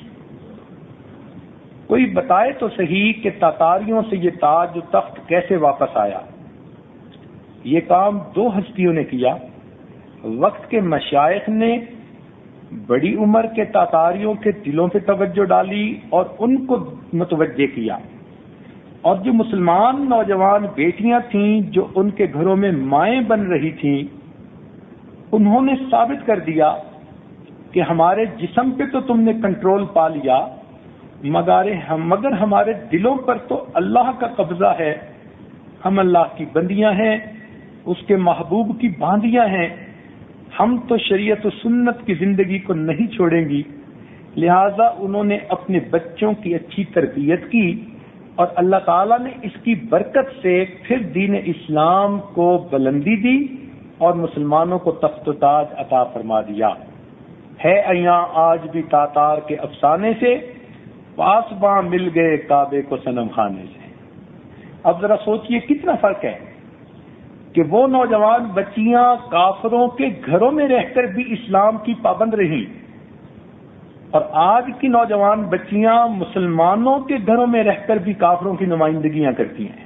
کوئی بتائے تو صحیح کہ تاتاریوں سے یہ تاج و تخت کیسے واپس آیا؟ یہ کام 2 ہستیوں نے کیا. وقت کے مشائخ نے بڑی عمر کے تاتاریوں کے دلوں پہ توجہ ڈالی اور ان کو متوجہ کیا، اور جو مسلمان نوجوان بیٹیاں تھیں جو ان کے گھروں میں مائیں بن رہی تھیں، انہوں نے ثابت کر دیا کہ ہمارے جسم پہ تو تم نے کنٹرول پا لیا، مگر ہمارے دلوں پر تو اللہ کا قبضہ ہے. ہم اللہ کی بندیاں ہیں، اس کے محبوب کی باندیاں ہیں. ہم تو شریعت و سنت کی زندگی کو نہیں چھوڑیں گی. لہذا انہوں نے اپنے بچوں کی اچھی تربیت کی اور اللہ تعالیٰ نے اس کی برکت سے پھر دین اسلام کو بلندی دی اور مسلمانوں کو تخت و تاج عطا فرما دیا ہے۔ ایاں آج بھی تاتار کے افسانے سے، پاسباں مل گئے کعبے کو صنم خانے سے۔ اب ذرا سوچئے کتنا فرق ہے کہ وہ نوجوان بچیاں کافروں کے گھروں میں رہ کر بھی اسلام کی پابند رہیں، اور آج کی نوجوان بچیاں مسلمانوں کے گھروں میں رہ کر بھی کافروں کی نمائندگیاں کرتی ہیں۔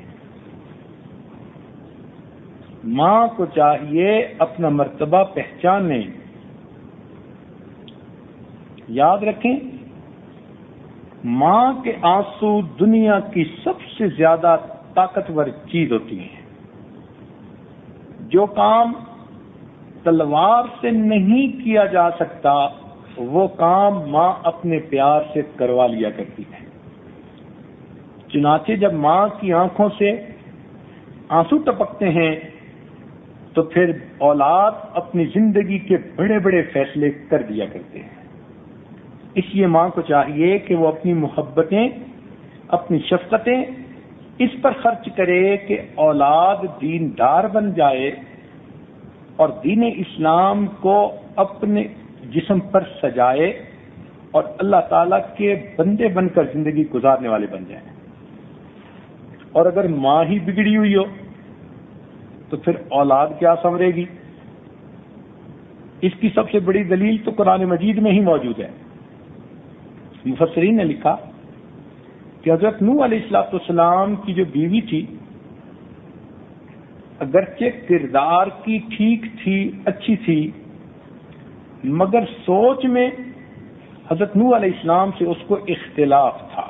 ماں کو چاہیے اپنا مرتبہ پہچانے، یاد رکھیں ماں کے آنسو دنیا کی سب سے زیادہ طاقتور چیز ہوتی ہے۔ جو کام تلوار سے نہیں کیا جا سکتا وہ کام ماں اپنے پیار سے کروا لیا کرتی ہے۔ چنانچہ جب ماں کی آنکھوں سے آنسو ٹپکتے ہیں تو پھر اولاد اپنی زندگی کے بڑے بڑے فیصلے کر دیا کرتے ہیں۔ اس لیے ماں کو چاہیے کہ وہ اپنی محبتیں، اپنی شفقتیں اس پر خرچ کرے کہ اولاد دیندار بن جائے اور دین اسلام کو اپنے جسم پر سجائے اور اللہ تعالیٰ کے بندے بن کر زندگی گزارنے والے بن جائیں۔ اور اگر ماں ہی بگڑی ہوئی ہو تو پھر اولاد کیا سنورے گی؟ اس کی سب سے بڑی دلیل تو قرآن مجید میں ہی موجود ہے۔ مفسرین نے لکھا کہ حضرت نوح علیہ السلام کی جو بیوی تھی اگرچہ کردار کی ٹھیک تھی، اچھی تھی، مگر سوچ میں حضرت نوح علیہ السلام سے اس کو اختلاف تھا۔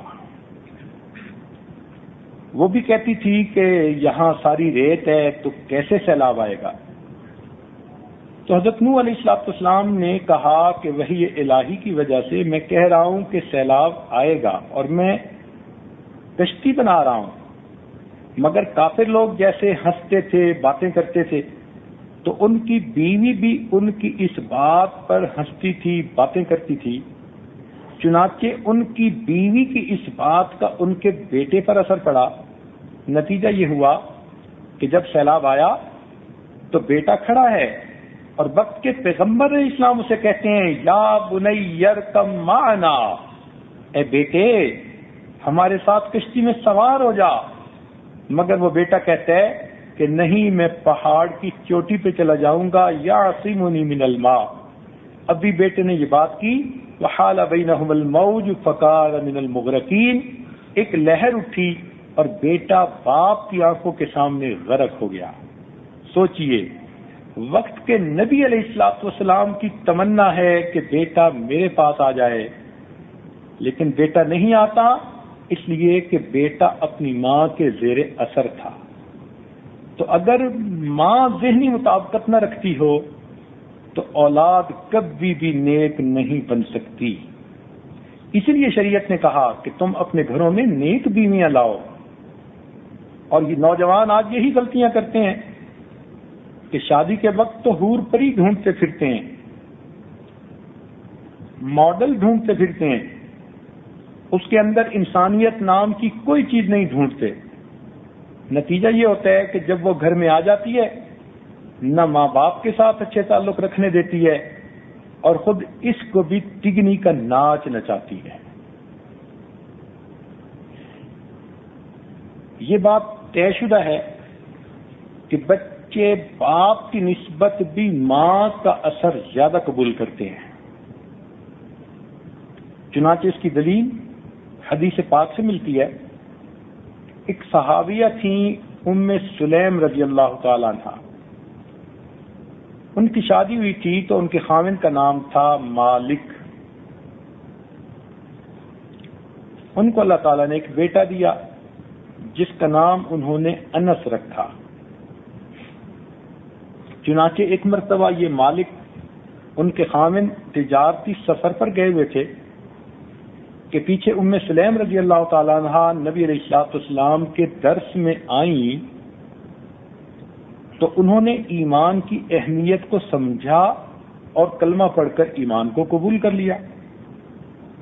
وہ بھی کہتی تھی کہ یہاں ساری ریت ہے تو کیسے سیلاب آئے گا؟ تو حضرت نوح علیہ السلام نے کہا کہ وحی الہی کی وجہ سے میں کہہ رہا ہوں کہ سیلاب آئے گا اور میں کشتی بنا رہا ہوں، مگر کافر لوگ جیسے ہنستے تھے، باتیں کرتے تھے، تو ان کی بیوی بھی ان کی اس بات پر ہنستی تھی، باتیں کرتی تھی۔ چنانچہ ان کی بیوی کی اس بات کا ان کے بیٹے پر اثر پڑا۔ نتیجہ یہ ہوا کہ جب سیلاب آیا تو بیٹا کھڑا ہے اور وقت کے پیغمبر اسلام اسے کہتے ہیں یا بنی ارکب معنا، اے بیٹے ہمارے ساتھ کشتی میں سوار ہو جا، مگر وہ بیٹا کہتا ہے کہ نہیں، میں پہاڑ کی چوٹی پہ چلا جاؤں گا، یعصمنی من الماء۔ ابھی بیٹے نے یہ بات کی، وحال بینہم الموج فکان من المغرقین، ایک لہر اٹھی اور بیٹا باپ کی آنکھوں کے سامنے غرق ہو گیا۔ سوچئے وقت کے نبی علیہ السلام کی تمنا ہے کہ بیٹا میرے پاس آ جائے، لیکن بیٹا نہیں آتا، اس لیے کہ بیٹا اپنی ماں کے زیر اثر تھا۔ تو اگر ماں ذہنی مطابقت نہ رکھتی ہو تو اولاد کبھی بھی نیک نہیں بن سکتی۔ اسی لیے شریعت نے کہا کہ تم اپنے گھروں میں نیک بیویاں لاؤ، اور یہ نوجوان آج یہی غلطیاں کرتے ہیں کہ شادی کے وقت تو حور پری ڈھونڈتے پھرتے ہیں، ماڈل ڈھونڈتے پھرتے ہیں، اس کے اندر انسانیت نام کی کوئی چیز نہیں ڈھونڈتے۔ نتیجہ یہ ہوتا ہے کہ جب وہ گھر میں آ جاتی ہے نہ ماں باپ کے ساتھ اچھے تعلق رکھنے دیتی ہے اور خود اس کو بھی تگنی کا ناچ نچاتی ہے۔ یہ بات طے شدہ ہے کہ بچے باپ کی نسبت بھی ماں کا اثر زیادہ قبول کرتے ہیں۔ چنانچہ اس کی دلیل حدیث پاک سے ملتی ہے۔ ایک صحابیہ تھیں ام سلیم رضی اللہ تعالی عنہ، ان کی شادی ہوئی تھی تو ان کے خاوند کا نام تھا مالک۔ ان کو اللہ تعالیٰ نے ایک بیٹا دیا جس کا نام انہوں نے انس رکھا۔ چنانچہ ایک مرتبہ یہ مالک ان کے خاوند تجارتی سفر پر گئے ہوئے تھے کہ پیچھے ام سلیم رضی اللہ تعالیٰ عنہ نبی علیہ السلام کے درس میں آئیں تو انہوں نے ایمان کی اہمیت کو سمجھا اور کلمہ پڑھ کر ایمان کو قبول کر لیا۔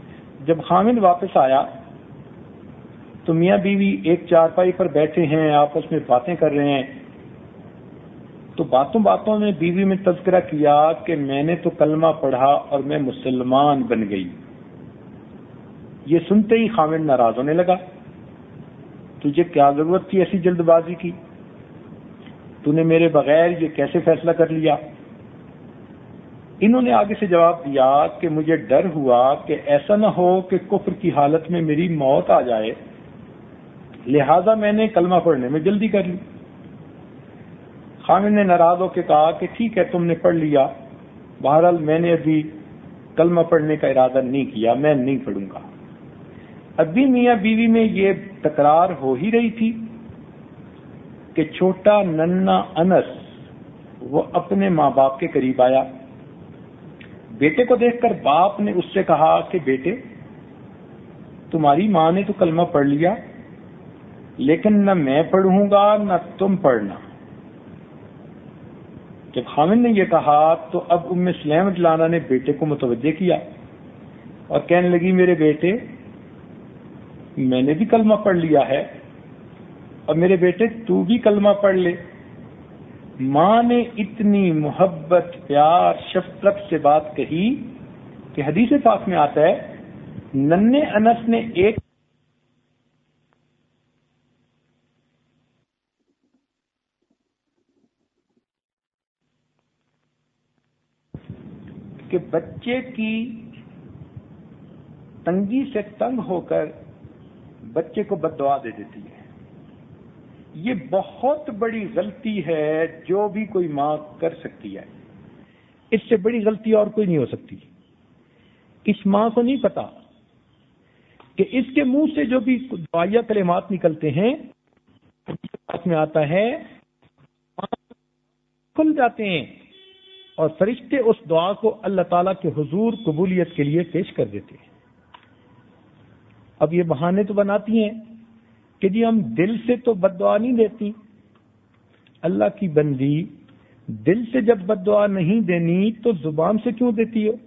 جب خامد واپس آیا تو میاں بیوی ایک چارپائی پر بیٹھے ہیں، آپس میں باتیں کر رہے ہیں، تو باتوں باتوں میں بیوی میں تذکرہ کیا کہ میں نے تو کلمہ پڑھا اور میں مسلمان بن گئی۔ یہ سنتے ہی خامد ناراض ہونے لگا، تجھے کیا ضرورت تھی ایسی جلد بازی کی، تو نے میرے بغیر یہ کیسے فیصلہ کر لیا؟ انہوں نے آگے سے جواب دیا کہ مجھے ڈر ہوا کہ ایسا نہ ہو کہ کفر کی حالت میں میری موت آ جائے، لہذا میں نے کلمہ پڑھنے میں جلدی کر لی۔ خامد نے ناراض ہو کے کہا کہ ٹھیک ہے تم نے پڑھ لیا، بہرحال میں نے ابھی کلمہ پڑھنے کا ارادہ نہیں کیا، میں نہیں پڑھوں گا۔ ابھی میاں بیوی میں یہ تکرار ہو ہی رہی تھی کہ چھوٹا ننا انس وہ اپنے ماں باپ کے قریب آیا۔ بیٹے کو دیکھ کر باپ نے اس سے کہا کہ بیٹے، تمہاری ماں نے تو کلمہ پڑھ لیا، لیکن نہ میں پڑھوں گا نہ تم پڑھنا۔ جب خامد نے یہ کہا تو اب ام سلیم جلانہ نے بیٹے کو متوجہ کیا اور کہنے لگی میرے بیٹے، میں نے بھی کلمہ پڑھ لیا ہے، اور میرے بیٹے تو بھی کلمہ پڑھ لے۔ ماں نے اتنی محبت، پیار، شفقت سے بات کہی کہ حدیث پاک میں آتا ہے ننھے انس نے ایک کہ بچے کی تنگی سے تنگ ہو کر بچے کو بد دعا دے دیتی ہے۔ یہ بہت بڑی غلطی ہے جو بھی کوئی ماں کر سکتی ہے، اس سے بڑی غلطی اور کوئی نہیں ہو سکتی۔ اس ماں کو نہیں پتا کہ اس کے منہ سے جو بھی دعائیہ کلمات نکلتے ہیں میں آتا ہے کھل جاتے ہیں اور فرشتے اس دعا کو اللہ تعالیٰ کے حضور قبولیت کے لیے پیش کر دیتے ہیں۔ اب یہ بہانے تو بناتی ہیں کہ جی ہم دل سے تو بد دعا نہیں دیتی۔ اللہ کی بندی، دل سے جب بد دعا نہیں دینی تو زبان سے کیوں دیتی ہو؟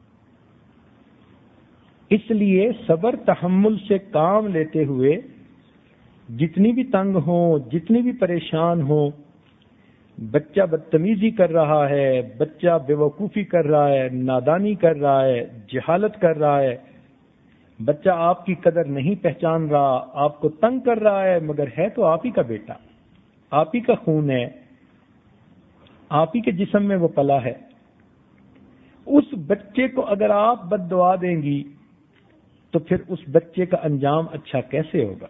اس لیے صبر تحمل سے کام لیتے ہوئے جتنی بھی تنگ ہوں، جتنی بھی پریشان ہوں، بچہ بدتمیزی کر رہا ہے، بچہ بے وقوفی کر رہا ہے، نادانی کر رہا ہے، جہالت کر رہا ہے، بچہ آپ کی قدر نہیں پہچان رہا، آپ کو تنگ کر رہا ہے، مگر ہے تو آپ ہی کا بیٹا، آپ ہی کا خون ہے، آپ ہی کے جسم میں وہ پلا ہے۔ اس بچے کو اگر آپ بد دعا دیں گی تو پھر اس بچے کا انجام اچھا کیسے ہوگا؟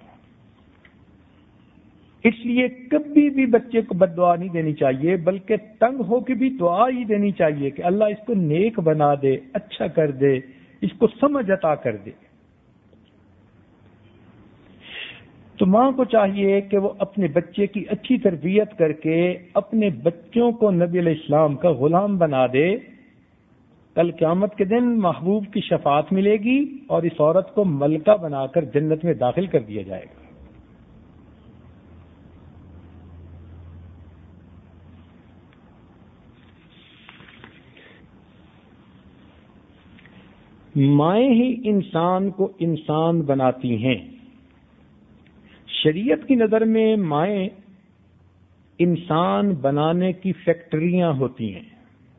اس لیے کبھی بھی بچے کو بد دعا نہیں دینی چاہیے، بلکہ تنگ ہو کے بھی دعا ہی دینی چاہیے کہ اللہ اس کو نیک بنا دے، اچھا کر دے، اس کو سمجھ عطا کر دے۔ تو ماں کو چاہیے کہ وہ اپنے بچے کی اچھی تربیت کر کے اپنے بچوں کو نبی علیہ السلام کا غلام بنا دے۔ کل قیامت کے دن محبوب کی شفاعت ملے گی اور اس عورت کو ملکہ بنا کر جنت میں داخل کر دیا جائے گا۔ مائیں ہی انسان کو انسان بناتی ہیں۔ شریعت کی نظر میں مائیں انسان بنانے کی فیکٹریاں ہوتی ہیں۔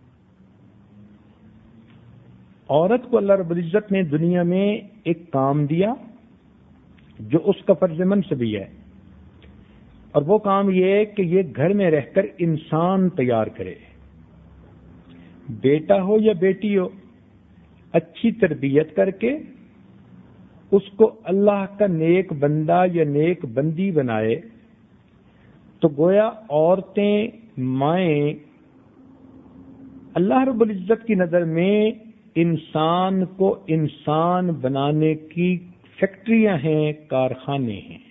عورت کو اللہ رب العزت نے دنیا میں ایک کام دیا جو اس کا فرض منصبی ہے، اور وہ کام یہ ہے کہ یہ گھر میں رہ کر انسان تیار کرے، بیٹا ہو یا بیٹی ہو، اچھی تربیت کر کے اس کو اللہ کا نیک بندہ یا نیک بندی بنائے۔ تو گویا عورتیں، مائیں اللہ رب العزت کی نظر میں انسان کو انسان بنانے کی فیکٹریاں ہیں، کارخانے ہیں۔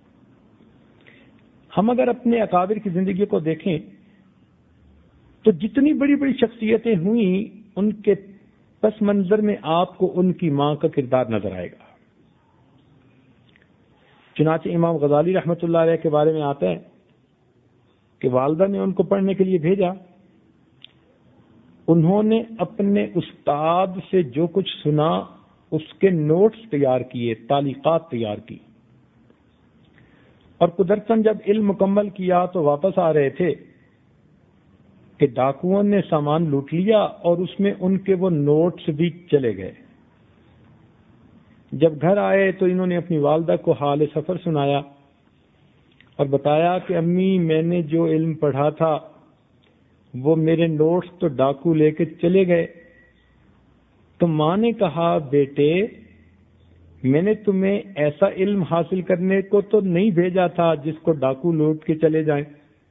ہم اگر اپنے اکابر کی زندگی کو دیکھیں تو جتنی بڑی بڑی شخصیتیں ہوئیں ان کے پس منظر میں آپ کو ان کی ماں کا کردار نظر آئے گا۔ چنانچہ امام غزالی رحمۃ اللہ علیہ کے بارے میں آتا ہے کہ والدہ نے ان کو پڑھنے کے لیے بھیجا، انہوں نے اپنے استاد سے جو کچھ سنا اس کے نوٹس تیار کیے، تعلیقات تیار کی، اور قدرتاً جب علم مکمل کیا تو واپس آ رہے تھے کہ ڈاکوؤں نے سامان لوٹ لیا اور اس میں ان کے وہ نوٹس بھی چلے گئے۔ جب گھر آئے تو انہوں نے اپنی والدہ کو حال سفر سنایا اور بتایا کہ امی، میں نے جو علم پڑھا تھا وہ میرے نوٹس تو ڈاکو لے کے چلے گئے۔ تو ماں نے کہا، بیٹے میں نے تمہیں ایسا علم حاصل کرنے کو تو نہیں بھیجا تھا جس کو ڈاکو لوٹ کے چلے جائیں۔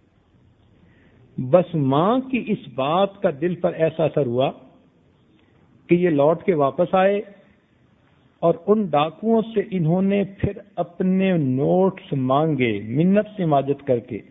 بس ماں کی اس بات کا دل پر ایسا اثر ہوا کہ یہ لوٹ کے واپس آئے اور ان ڈاکوؤں سے انہوں نے پھر اپنے نوٹس مانگے منت سے ماجت کر کے،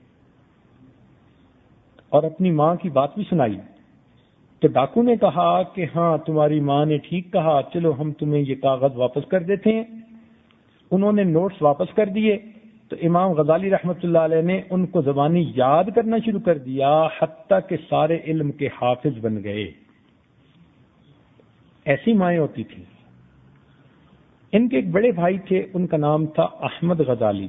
اور اپنی ماں کی بات بھی سنائی۔ تو ڈاکو نے کہا کہ ہاں تمہاری ماں نے ٹھیک کہا، چلو ہم تمہیں یہ کاغذ واپس کر دیتے ہیں۔ انہوں نے نوٹس واپس کر دیے تو امام غزالی رحمت اللہ علیہ نے ان کو زبانی یاد کرنا شروع کر دیا، حتیٰ کہ سارے علم کے حافظ بن گئے۔ ایسی مائیں ہوتی تھیں۔ ان کے ایک بڑے بھائی تھے، ان کا نام تھا احمد غزالی۔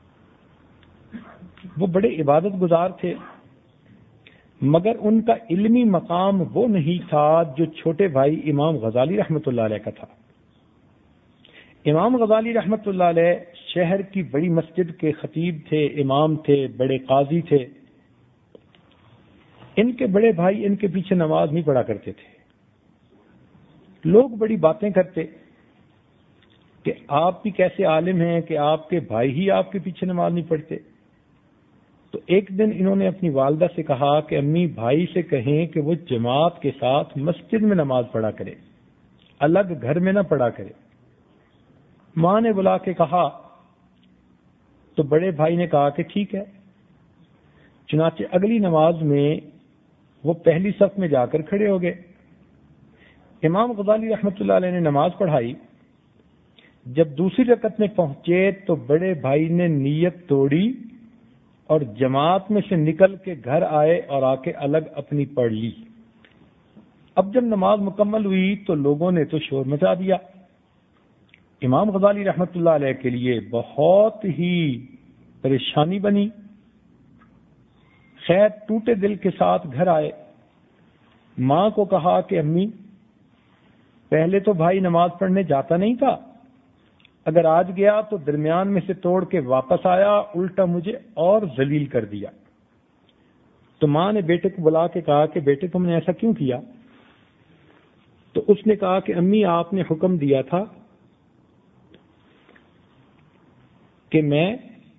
وہ بڑے عبادت گزار تھے، مگر ان کا علمی مقام وہ نہیں تھا جو چھوٹے بھائی امام غزالی رحمت اللہ علیہ کا تھا۔ امام غزالی رحمت اللہ علیہ شہر کی بڑی مسجد کے خطیب تھے، امام تھے، بڑے قاضی تھے۔ ان کے بڑے بھائی ان کے پیچھے نماز نہیں پڑھا کرتے تھے۔ لوگ بڑی باتیں کرتے کہ آپ بھی کیسے عالم ہیں کہ آپ کے بھائی ہی آپ کے پیچھے نماز نہیں پڑھتے۔ تو ایک دن انہوں نے اپنی والدہ سے کہا کہ امی، بھائی سے کہیں کہ وہ جماعت کے ساتھ مسجد میں نماز پڑھا کرے، الگ گھر میں نہ پڑھا کرے۔ ماں نے بلا کے کہا تو بڑے بھائی نے کہا کہ ٹھیک ہے۔ چنانچہ اگلی نماز میں وہ پہلی صف میں جا کر کھڑے ہو گئے۔ امام غزالی رحمت اللہ علیہ نے نماز پڑھائی۔ جب دوسری رکعت میں پہنچے تو بڑے بھائی نے نیت توڑی اور جماعت میں سے نکل کے گھر آئے اور آ کے الگ اپنی پڑھ لی۔ اب جب نماز مکمل ہوئی تو لوگوں نے تو شور مچا دیا۔ امام غزالی رحمت اللہ علیہ کے لیے بہت ہی پریشانی بنی۔ خیر ٹوٹے دل کے ساتھ گھر آئے، ماں کو کہا کہ امی، پہلے تو بھائی نماز پڑھنے جاتا نہیں تھا، اگر آج گیا تو درمیان میں سے توڑ کے واپس آیا، الٹا مجھے اور ذلیل کر دیا۔ تو ماں نے بیٹے کو بلا کے کہا کہ بیٹے تم نے ایسا کیوں کیا؟ تو اس نے کہا کہ امی، آپ نے حکم دیا تھا کہ میں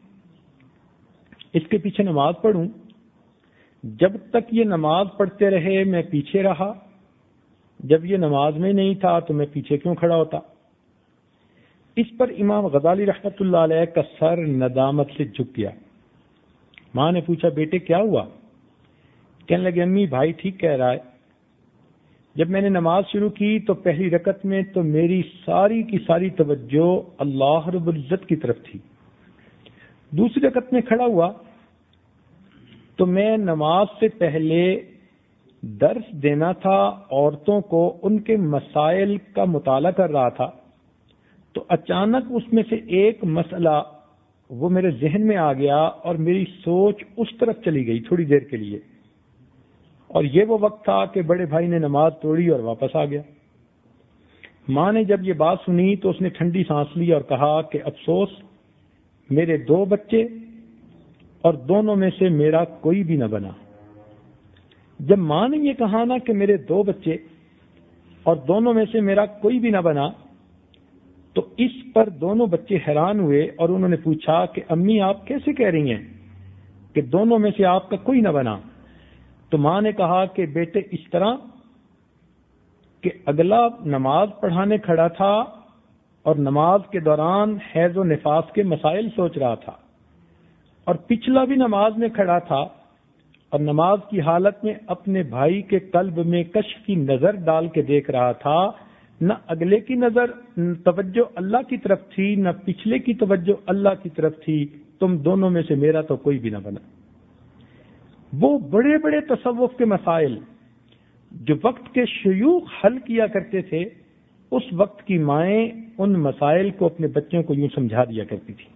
اس کے پیچھے نماز پڑھوں، جب تک یہ نماز پڑھتے رہے میں پیچھے رہا، جب یہ نماز میں نہیں تھا تو میں پیچھے کیوں کھڑا ہوتا؟ اس پر امام غزالی رحمت اللہ علیہ کا سر ندامت سے جھک گیا۔ ماں نے پوچھا بیٹے کیا ہوا؟ کہنے لگے امی، بھائی ٹھیک کہہ رہا ہے، جب میں نے نماز شروع کی تو پہلی رکعت میں تو میری ساری کی ساری توجہ اللہ رب العزت کی طرف تھی، دوسری رکعت میں کھڑا ہوا تو میں نماز سے پہلے درس دینا تھا، عورتوں کو ان کے مسائل کا مطالعہ کر رہا تھا، تو اچانک اس میں سے ایک مسئلہ وہ میرے ذہن میں آ گیا اور میری سوچ اس طرف چلی گئی تھوڑی دیر کے لیے، اور یہ وہ وقت تھا کہ بڑے بھائی نے نماز توڑی اور واپس آ گیا۔ ماں نے جب یہ بات سنی تو اس نے ٹھنڈی سانس لی اور کہا کہ افسوس، میرے 2 بچے اور دونوں میں سے میرا کوئی بھی نہ بنا۔ جب ماں نے یہ کہا نا کہ میرے 2 بچے اور دونوں میں سے میرا کوئی بھی نہ بنا، تو اس پر دونوں بچے حیران ہوئے اور انہوں نے پوچھا کہ امی آپ کیسے کہہ رہی ہیں کہ دونوں میں سے آپ کا کوئی نہ بنا؟ تو ماں نے کہا کہ بیٹے اس طرح کہ اگلا نماز پڑھانے کھڑا تھا اور نماز کے دوران حیض و نفاس کے مسائل سوچ رہا تھا، اور پچھلا بھی نماز میں کھڑا تھا اور نماز کی حالت میں اپنے بھائی کے قلب میں کشف کی نظر ڈال کے دیکھ رہا تھا، نہ اگلے کی نظر توجہ اللہ کی طرف تھی، نہ پچھلے کی توجہ اللہ کی طرف تھی، تم دونوں میں سے میرا تو کوئی بھی نہ بنا۔ وہ بڑے بڑے تصوف کے مسائل جو وقت کے شیوخ حل کیا کرتے تھے، اس وقت کی مائیں ان مسائل کو اپنے بچوں کو یوں سمجھا دیا کرتی تھی.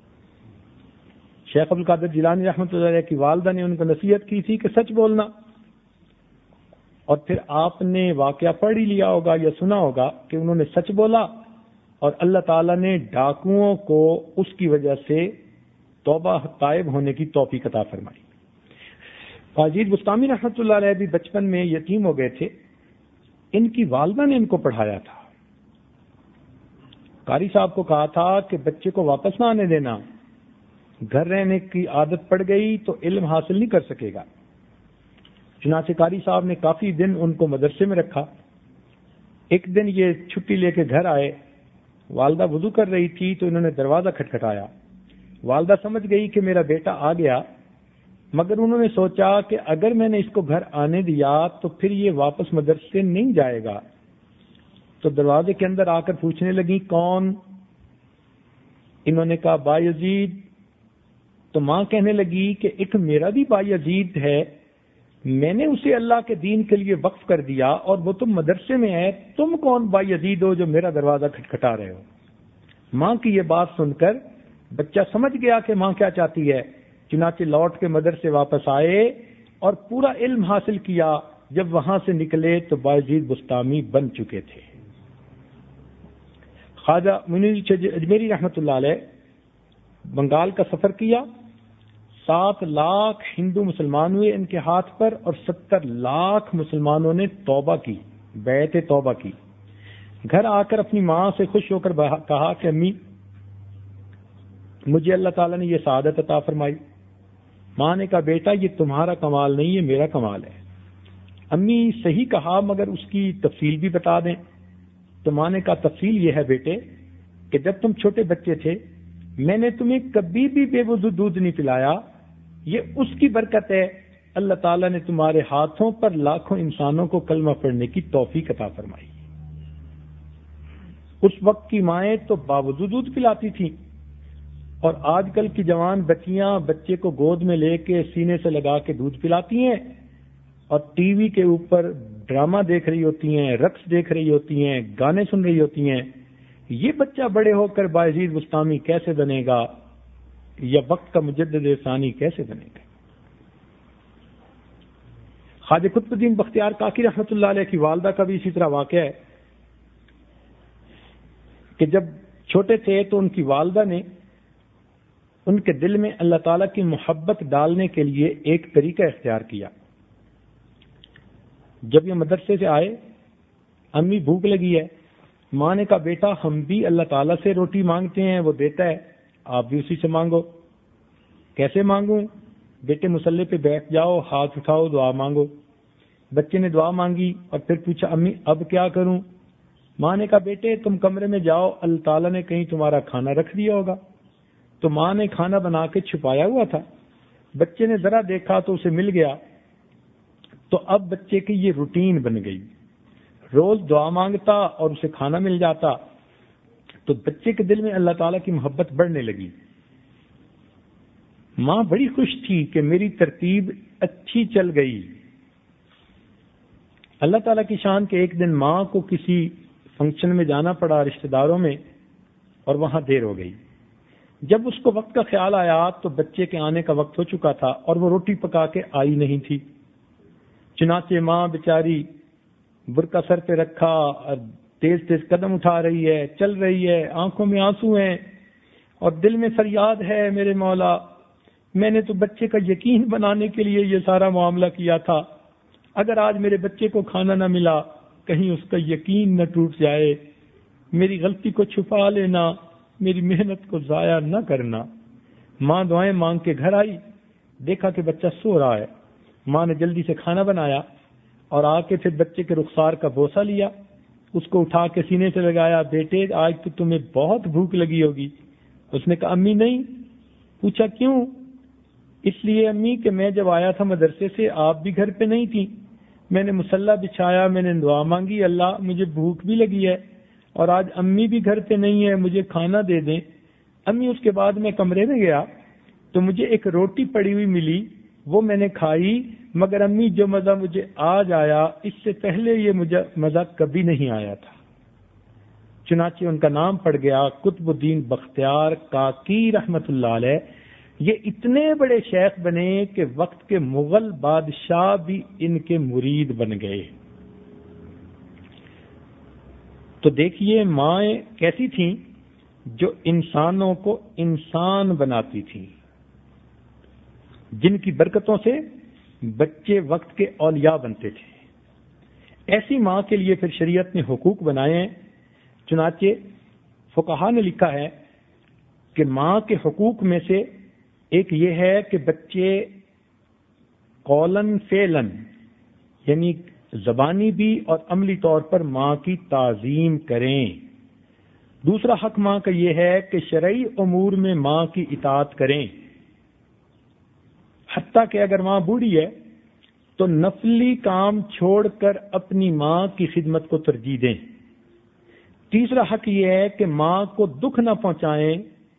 شیخ عبدالقادر جیلانی رحمۃ اللہ علیہ کی والدہ نے ان کو نصیحت کی تھی کہ سچ بولنا. اور پھر آپ نے واقعہ پڑھ ہی لیا ہوگا یا سنا ہوگا کہ انہوں نے سچ بولا اور اللہ تعالیٰ نے ڈاکوؤں کو اس کی وجہ سے توبہ تائب ہونے کی توفیق عطا فرمائی. باجید بستامی رحمۃ اللہ علیہ بھی بچپن میں یتیم ہو گئے تھے. ان کی والدہ نے ان کو پڑھایا تھا. قاری صاحب کو کہا تھا کہ بچے کو واپس نہ آنے دینا، گھر رہنے کی عادت پڑ گئی تو علم حاصل نہیں کر سکے گا. چنانچہ قاری صاحب نے کافی دن ان کو مدرسے میں رکھا. ایک دن یہ چھٹی لے کے گھر آئے، والدہ وضو کر رہی تھی تو انہوں نے دروازہ کھٹکھٹایا. والدہ سمجھ گئی کہ میرا بیٹا آ گیا، مگر انہوں نے سوچا کہ اگر میں نے اس کو گھر آنے دیا تو پھر یہ واپس مدرسے نہیں جائے گا. تو دروازے کے اندر آ کر پوچھنے لگی کون؟ انہوں نے کہا با یزید. تو ماں کہنے لگی کہ ایک میرا بھی با یزید ہے، میں نے اسے اللہ کے دین کے لیے وقف کر دیا اور وہ تم مدرسے میں ہے، تم کون با یزید ہو جو میرا دروازہ کھٹکھٹا رہے ہو؟ ماں کی یہ بات سن کر بچہ سمجھ گیا کہ ماں کیا چاہتی ہے. چنانچہ لوٹ کے مدرسے واپس آئے اور پورا علم حاصل کیا. جب وہاں سے نکلے تو باجید بستامی بن چکے تھے. خواجہ منیر اجمیری رحمۃ اللہ علیہ بنگال کا سفر کیا. 7 لاکھ ہندو مسلمان ہوئے ان کے ہاتھ پر اور 70 لاکھ مسلمانوں نے توبہ کی، بیعت توبہ کی. گھر آ کر اپنی ماں سے خوش ہو کر کہا کہ امی مجھے اللہ تعالیٰ نے یہ سعادت عطا فرمائی. ماں نے کہا بیٹا یہ تمہارا کمال نہیں، یہ میرا کمال ہے. امی صحیح کہا مگر اس کی تفصیل بھی بتا دیں. تو ماں نے کہا تفصیل یہ ہے بیٹے کہ جب تم چھوٹے بچے تھے میں نے تمہیں کبھی بھی بے وضو دودھ نہیں پلایا، یہ اس کی برکت ہے. اللہ تعالیٰ نے تمہارے ہاتھوں پر لاکھوں انسانوں کو کلمہ پڑھنے کی توفیق عطا فرمائی. اس وقت کی مائیں تو باوضو دودھ پلاتی تھیں اور آج کل کی جوان بچیاں بچے کو گود میں لے کے سینے سے لگا کے دودھ پلاتی ہیں اور ٹی وی کے اوپر ڈرامہ دیکھ رہی ہوتی ہیں، رقص دیکھ رہی ہوتی ہیں، گانے سن رہی ہوتی ہیں. یہ بچہ بڑے ہو کر باعزید بستامی کیسے بنے گا یا وقت کا مجدد ثانی کیسے بنے گا؟ خواجہ قطب الدین بختیار کاکی رحمۃ اللہ علیہ کی والدہ کا بھی اسی طرح واقعہ ہے کہ جب چھوٹے تھے تو ان کی والدہ نے ان کے دل میں اللہ تعالیٰ کی محبت ڈالنے کے لیے ایک طریقہ اختیار کیا. جب یہ مدرسے سے آئے امی بھوک لگی ہے. ماں نے کہا بیٹا ہم بھی اللہ تعالیٰ سے روٹی مانگتے ہیں، وہ دیتا ہے، آپ بھی اسی سے مانگو. کیسے مانگوں؟ بیٹے مصلی پہ بیٹھ جاؤ، ہاتھ اٹھاؤ، دعا مانگو. بچے نے دعا مانگی اور پھر پوچھا امی اب کیا کروں؟ ماں نے کہا بیٹے تم کمرے میں جاؤ، اللہ تعالیٰ نے کہیں تمہارا کھانا رکھ دیا ہوگا. تو ماں نے کھانا بنا کے چھپایا ہوا تھا. بچے نے ذرا دیکھا تو اسے مل گیا. تو اب بچے کی یہ روٹین بن گئی، روز دعا مانگتا اور اسے کھانا مل جاتا. تو بچے کے دل میں اللہ تعالیٰ کی محبت بڑھنے لگی. ماں بڑی خوش تھی کہ میری ترتیب اچھی چل گئی. اللہ تعالیٰ کی شان کے ایک دن ماں کو کسی فنکشن میں جانا پڑا رشتہ داروں میں اور وہاں دیر ہو گئی. جب اس کو وقت کا خیال آیا تو بچے کے آنے کا وقت ہو چکا تھا اور وہ روٹی پکا کے آئی نہیں تھی. چنانچہ ماں بیچاری برقع سر پہ رکھا اور تیز تیز قدم اٹھا رہی ہے، چل رہی ہے، آنکھوں میں آنسو ہیں اور دل میں فریاد ہے میرے مولا میں نے تو بچے کا یقین بنانے کے لیے یہ سارا معاملہ کیا تھا، اگر آج میرے بچے کو کھانا نہ ملا کہیں اس کا یقین نہ ٹوٹ جائے، میری غلطی کو چھپا لینا، میری محنت کو ضائع نہ کرنا. ماں دعائیں مانگ کے گھر آئی، دیکھا کہ بچہ سو رہا ہے. ماں نے جلدی سے کھانا بنایا اور آ کے پھر بچے کے رخسار کا بوسہ لیا، اس کو اٹھا کے سینے سے لگایا. بیٹے آج تو تمہیں بہت بھوک لگی ہوگی. اس نے کہا امی نہیں. پوچھا کیوں؟ اس لیے امی کہ میں جب آیا تھا مدرسے سے آپ بھی گھر پہ نہیں تھی، میں نے مصلی بچھایا، میں نے دعا مانگی اللہ مجھے بھوک بھی لگی ہے اور آج امی بھی گھر پہ نہیں ہے، مجھے کھانا دے دیں. امی اس کے بعد میں کمرے میں گیا تو مجھے ایک روٹی پڑی ہوئی ملی، وہ میں نے کھائی، مگر امی جو مزہ مجھے آج آیا اس سے پہلے یہ مزہ کبھی نہیں آیا تھا. چنانچہ ان کا نام پڑ گیا قطب الدین بختیار کاکی رحمت اللہ علیہ. یہ اتنے بڑے شیخ بنے کہ وقت کے مغل بادشاہ بھی ان کے مرید بن گئے. تو دیکھیے مائیں کیسی تھیں جو انسانوں کو انسان بناتی تھیں، جن کی برکتوں سے بچے وقت کے اولیاء بنتے تھے. ایسی ماں کے لیے پھر شریعت نے حقوق بنائے ہیں. چنانچہ فقہا نے لکھا ہے کہ ماں کے حقوق میں سے ایک یہ ہے کہ بچے قولن فعلن یعنی زبانی بھی اور عملی طور پر ماں کی تعظیم کریں. دوسرا حق ماں کا یہ ہے کہ شرعی امور میں ماں کی اطاعت کریں، حتیٰ کہ اگر ماں بوڑھی ہے تو نفلی کام چھوڑ کر اپنی ماں کی خدمت کو ترجیح دیں. تیسرا حق یہ ہے کہ ماں کو دکھ نہ پہنچائیں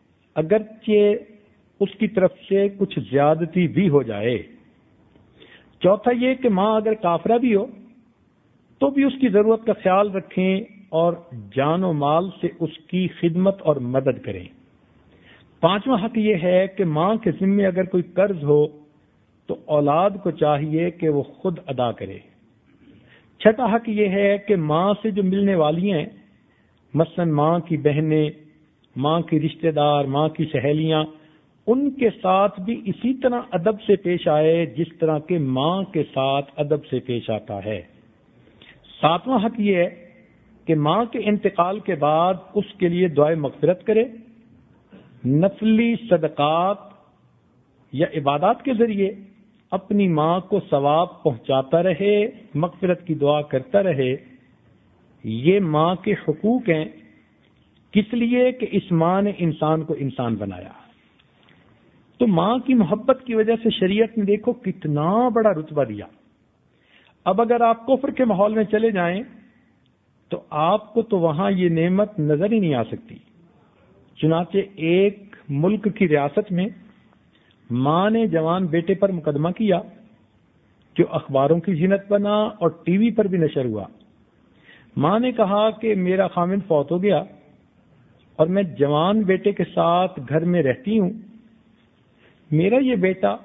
اگرچہ اس کی طرف سے کچھ زیادتی بھی ہو جائے. چوتھا یہ کہ ماں اگر کافرہ بھی ہو تو بھی اس کی ضرورت کا خیال رکھیں اور جان و مال سے اس کی خدمت اور مدد کریں. پانچواں حق یہ ہے کہ ماں کے ذمے اگر کوئی قرض ہو تو اولاد کو چاہیے کہ وہ خود ادا کرے. چھٹا حق یہ ہے کہ ماں سے جو ملنے والی ہیں مثلا ماں کی بہنیں، ماں کی رشتہ دار، ماں کی سہیلیاں، ان کے ساتھ بھی اسی طرح ادب سے پیش آئے جس طرح کہ ماں کے ساتھ ادب سے پیش آتا ہے. ساتواں حق یہ ہے کہ ماں کے انتقال کے بعد اس کے لیے دعائے مغفرت کرے، نفلی صدقات یا عبادات کے ذریعے اپنی ماں کو ثواب پہنچاتا رہے، مغفرت کی دعا کرتا رہے. یہ ماں کے حقوق ہیں. کس لیے کہ اس ماں نے انسان کو انسان بنایا. تو ماں کی محبت کی وجہ سے شریعت نے دیکھو کتنا بڑا رتبہ دیا. اب اگر آپ کفر کے ماحول میں چلے جائیں تو آپ کو تو وہاں یہ نعمت نظر ہی نہیں آ سکتی. چنانچہ ایک ملک کی ریاست میں ماں نے جوان بیٹے پر مقدمہ کیا جو اخباروں کی زینت بنا اور ٹی وی پر بھی نشر ہوا. ماں نے کہا کہ میرا خامند فوت ہو گیا اور میں جوان بیٹے کے ساتھ گھر میں رہتی ہوں. میرا یہ بیٹا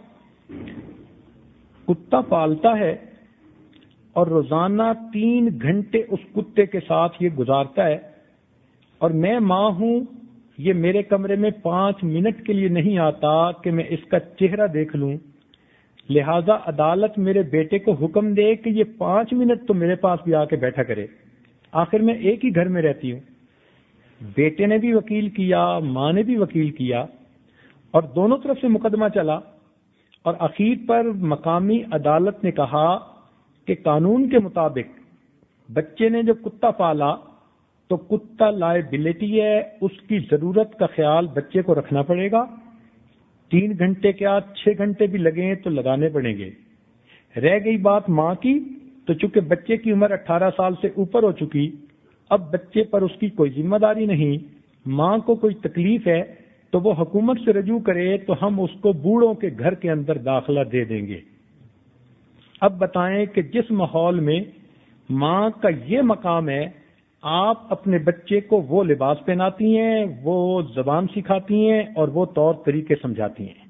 کتا پالتا ہے اور روزانہ 3 گھنٹے اس کتے کے ساتھ یہ گزارتا ہے، اور میں ماں ہوں، یہ میرے کمرے میں 5 منٹ کے لیے نہیں آتا کہ میں اس کا چہرہ دیکھ لوں. لہذا عدالت میرے بیٹے کو حکم دے کہ یہ 5 منٹ تو میرے پاس بھی آ کے بیٹھا کرے. آخر میں ایک ہی گھر میں رہتی ہوں. بیٹے نے بھی وکیل کیا، ماں نے بھی وکیل کیا، اور دونوں طرف سے مقدمہ چلا، اور اخیر پر مقامی عدالت نے کہا کہ قانون کے مطابق بچے نے جو کتا پالا تو کتا لائبلٹی ہے، اس کی ضرورت کا خیال بچے کو رکھنا پڑے گا. 3 گھنٹے کیا 6 گھنٹے بھی لگیں تو لگانے پڑیں گے. رہ گئی بات ماں کی، تو چونکہ بچے کی عمر 18 سال سے اوپر ہو چکی، اب بچے پر اس کی کوئی ذمہ داری نہیں. ماں کو کوئی تکلیف ہے تو وہ حکومت سے رجوع کرے تو ہم اس کو بوڑھوں کے گھر کے اندر داخلہ دے دیں گے. اب بتائیں کہ جس ماحول میں ماں کا یہ مقام ہے، آپ اپنے بچے کو وہ لباس پہناتی ہیں، وہ زبان سکھاتی ہیں اور وہ طور طریقے سمجھاتی ہیں.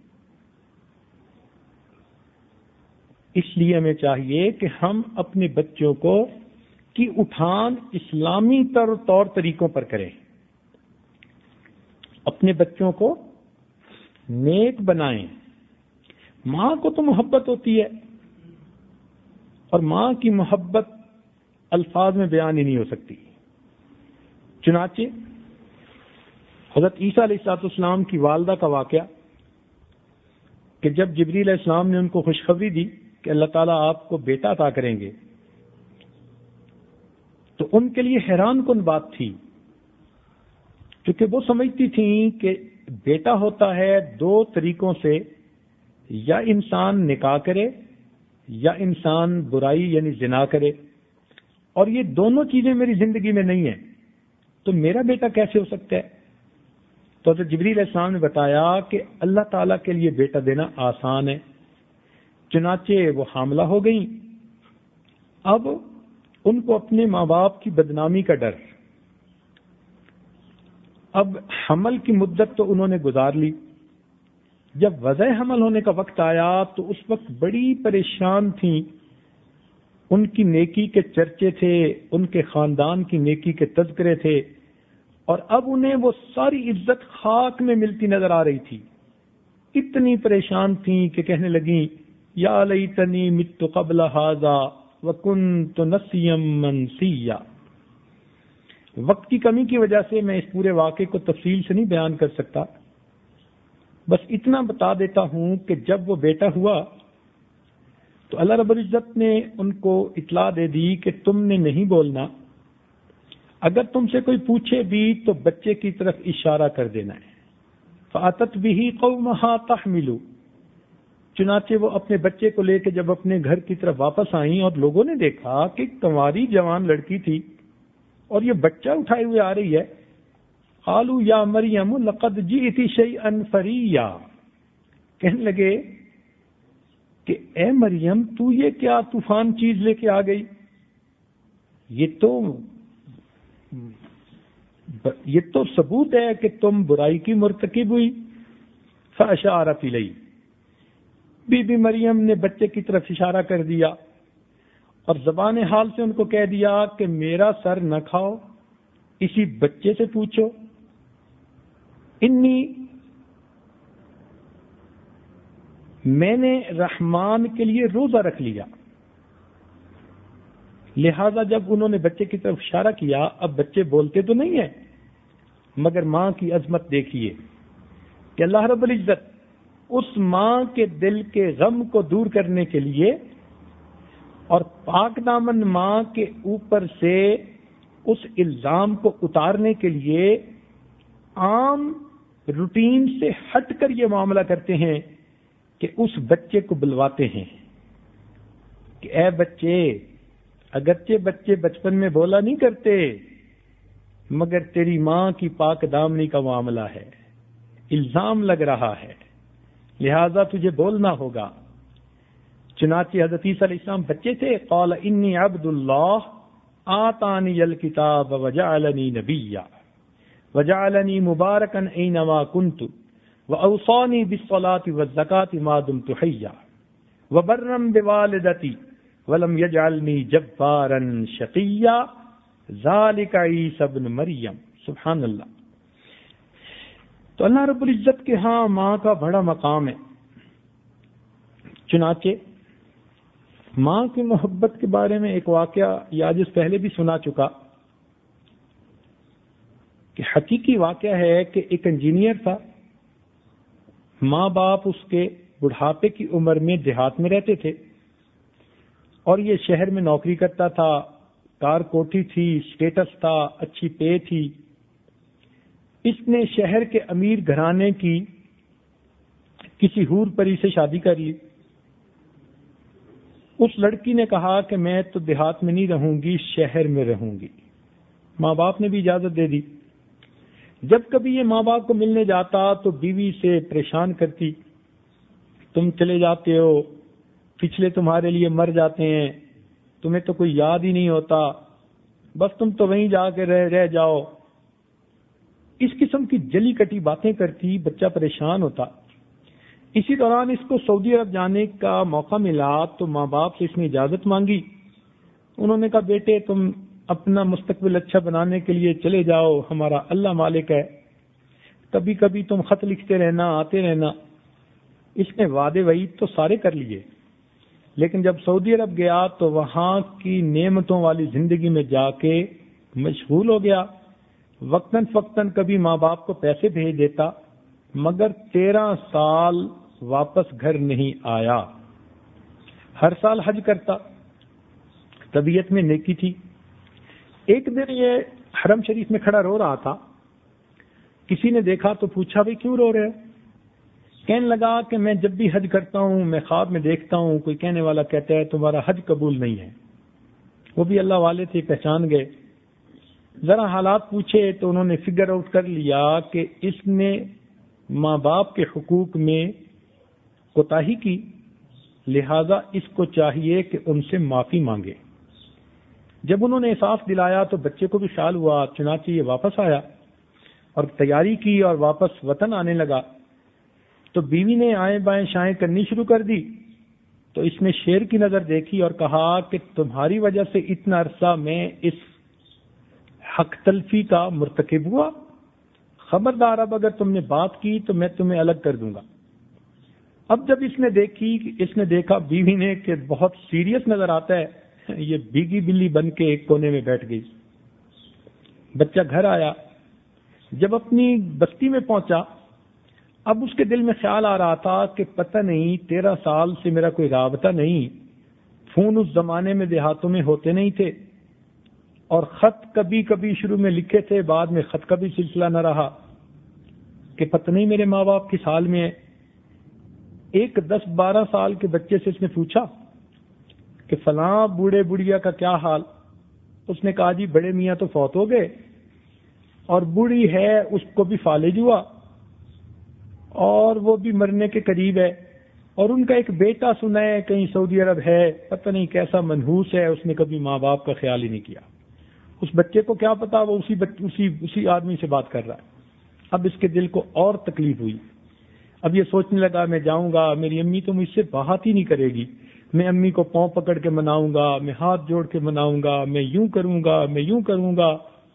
اس لیے ہمیں چاہیے کہ ہم اپنے بچوں کو کی اٹھان اسلامی طور طریقوں پر کریں. اپنے بچوں کو نیک بنائیں. ماں کو تو محبت ہوتی ہے، اور ماں کی محبت الفاظ میں بیان ہی نہیں ہو سکتی. چنانچہ حضرت عیسیٰ علیہ السلام کی والدہ کا واقعہ کہ جب جبریل علیہ السلام نے ان کو خوشخبری دی کہ اللہ تعالیٰ آپ کو بیٹا عطا کریں گے، تو ان کے لیے حیران کن بات تھی، کیونکہ وہ سمجھتی تھیں کہ بیٹا ہوتا ہے 2 طریقوں سے، یا انسان نکاح کرے یا انسان برائی یعنی زنا کرے، اور یہ دونوں چیزیں میری زندگی میں نہیں ہیں، تو میرا بیٹا کیسے ہو سکتا ہے؟ تو حضرت جبریل علیہ السلام نے بتایا کہ اللہ تعالیٰ کے لیے بیٹا دینا آسان ہے. چنانچہ وہ حاملہ ہو گئیں. اب ان کو اپنے ماں باپ کی بدنامی کا ڈر، اب حمل کی مدت تو انہوں نے گزار لی، جب وضع حمل ہونے کا وقت آیا تو اس وقت بڑی پریشان تھیں، ان کی نیکی کے چرچے تھے، ان کے خاندان کی نیکی کے تذکرے تھے، اور اب انہیں وہ ساری عزت خاک میں ملتی نظر آ رہی تھی۔ اتنی پریشان تھیں کہ کہنے لگیں یا لیتنی مت قبل ھذا وکنت نسیا منسیا۔ وقت کی کمی کی وجہ سے میں اس پورے واقعے کو تفصیل سے نہیں بیان کر سکتا، بس اتنا بتا دیتا ہوں کہ جب وہ بیٹا ہوا تو اللہ رب العزت نے ان کو اطلاع دے دی کہ تم نے نہیں بولنا، اگر تم سے کوئی پوچھے بھی تو بچے کی طرف اشارہ کر دینا ہے۔ فَأَتَتْ بِهِ قَوْمَهَا تَحْمِلُ، چنانچہ وہ اپنے بچے کو لے کے جب اپنے گھر کی طرف واپس آئیں اور لوگوں نے دیکھا کہ کنواری جوان لڑکی تھی اور یہ بچہ اٹھائے ہوئے آ رہی ہے، قالوا یا مریم لقد جئت شیئا فریا، کہنے لگے کہ اے مریم تو یہ کیا طوفان چیز لے کے آ گئی، یہ تو ثبوت ہے کہ تم برائی کی مرتکب ہوئی۔ فاشارت الیہ، بی بی مریم نے بچے کی طرف اشارہ کر دیا اور زبان حال سے ان کو کہہ دیا کہ میرا سر نہ کھاؤ، اسی بچے سے پوچھو، میں نے رحمان کے لیے روزہ رکھ لیا۔ لہذا جب انہوں نے بچے کی طرف اشارہ کیا، اب بچے بولتے تو نہیں ہیں، مگر ماں کی عظمت دیکھیے کہ اللہ رب العزت اس ماں کے دل کے غم کو دور کرنے کے لیے اور پاک دامن ماں کے اوپر سے اس الزام کو اتارنے کے لیے عام روٹین سے ہٹ کر یہ معاملہ کرتے ہیں کہ اس بچے کو بلواتے ہیں کہ اے بچے، اگرچہ بچے بچپن میں بولا نہیں کرتے مگر تیری ماں کی پاک دامنی کا معاملہ ہے، الزام لگ رہا ہے، لہذا تجھے بولنا ہوگا۔ چنانچہ حضرت عیسیٰ علیہ السلام بچے تھے، قال انی عبد اللہ آتانی الکتاب وجعلنی نبیا وجعلنی مبارکا اینما کنت واوصانی بالصلاة والزکاة ما دمت حیا وبرا بوالدتی ولم یجعلنی جبارا شقیا ذالک عیسی ابن مریم۔ سبحان اللہ۔ تو اللہ رب العزت کے ہاں ماں کا بڑا مقام ہے۔ چنانچہ ماں کی محبت کے بارے میں ایک واقعہ یہ آج اس پہلے بھی سنا چکا کہ حقیقی واقعہ ہے کہ ایک انجینئر تھا، ماں باپ اس کے بڑھاپے کی عمر میں دیہات میں رہتے تھے اور یہ شہر میں نوکری کرتا تھا، کار کوٹھی تھی، اسٹیٹس تھا، اچھی پے تھی۔ اس نے شہر کے امیر گھرانے کی کسی حور پری سے شادی کر لی۔ اس لڑکی نے کہا کہ میں تو دیہات میں نہیں رہوں گی، شہر میں رہوں گی۔ ماں باپ نے بھی اجازت دے دی۔ جب کبھی یہ ماں باپ کو ملنے جاتا تو بیوی سے پریشان کرتی، تم چلے جاتے ہو، پچھلے تمہارے لیے مر جاتے ہیں، تمہیں تو کوئی یاد ہی نہیں ہوتا، بس تم تو وہیں جا کے رہ جاؤ۔ اس قسم کی جلی کٹی باتیں کرتی، بچہ پریشان ہوتا۔ اسی دوران اس کو سعودی عرب جانے کا موقع ملا تو ماں باپ سے اس نے اجازت مانگی۔ انہوں نے کہا بیٹے تم اپنا مستقبل اچھا بنانے کے لیے چلے جاؤ، ہمارا اللہ مالک ہے، کبھی کبھی تم خط لکھتے رہنا، آتے رہنا۔ اس نے وعدے وعید تو سارے کر لیے، لیکن جب سعودی عرب گیا تو وہاں کی نعمتوں والی زندگی میں جا کے مشغول ہو گیا۔ وقتاً فوقتاً کبھی ماں باپ کو پیسے بھیج دیتا، مگر 13 سال واپس گھر نہیں آیا۔ ہر سال حج کرتا، طبیعت میں نیکی تھی۔ ایک دن یہ حرم شریف میں کھڑا رو رہا تھا، کسی نے دیکھا تو پوچھا بھئی کیوں رو رہے ہو؟ کہنے لگا کہ میں جب بھی حج کرتا ہوں میں خواب میں دیکھتا ہوں کوئی کہنے والا کہتا ہے تمہارا حج قبول نہیں ہے۔ وہ بھی اللہ والے تھے، پہچان گئے، ذرا حالات پوچھے تو انہوں نے فگر آؤٹ کر لیا کہ اس نے ماں باپ کے حقوق میں کوتاہی کی، لہذا اس کو چاہیے کہ ان سے معافی مانگے۔ جب انہوں نے احساس دلایا تو بچے کو بھی خیال ہوا، چنانچہ یہ واپس آیا اور تیاری کی اور واپس وطن آنے لگا تو بیوی نے آئیں بائیں شائیں کرنی شروع کر دی. تو اس نے شیر کی نظر دیکھی اور کہا کہ تمہاری وجہ سے اتنا عرصہ میں اس حق تلفی کا مرتکب ہوا، خبردار اب اگر تم نے بات کی تو میں تمہیں الگ کر دوں گا. اب جب اس نے دیکھا بیوی نے کہ بہت سیریس نظر آتا ہے، یہ بھیگی بلی بن کے ایک کونے میں بیٹھ گئی. بچہ گھر آیا، جب اپنی بستی میں پہنچا اب اس کے دل میں خیال آ رہا تھا کہ پتہ نہیں 13 سال سے میرا کوئی رابطہ نہیں، فون اس زمانے میں دیہاتوں میں ہوتے نہیں تھے، اور خط کبھی کبھی شروع میں لکھے تھے، بعد میں خط کا بھی سلسلہ نہ رہا، کہ پتہ نہیں میرے ماں باپ کس حال میں ہے. ایک 10-12 سال کے بچے سے اس نے پوچھا کہ فلاں بوڑھے بڑھیا کا کیا حال؟ اس نے کہا جی بڑے میاں تو فوت ہو گئے اور بوڑھی ہے اس کو بھی فالج ہوا اور وہ بھی مرنے کے قریب ہے، اور ان کا ایک بیٹا سنا ہے کہیں سعودی عرب ہے، پتہ نہیں کیسا منحوس ہے، اس نے کبھی ماں باپ کا خیال ہی نہیں کیا. اس بچے کو کیا پتا وہ اسی آدمی سے بات کر رہا ہے. اب اس کے دل کو اور تکلیف ہوئی. اب یہ سوچنے لگا میں جاؤں گا، میری امی تو مجھ سے بات ہی نہیں کرے گی، میں امی کو پاؤں پکڑ کے مناؤں گا، میں ہاتھ جوڑ کے مناؤں گا، میں یوں کروں گا، میں یوں کروں گا.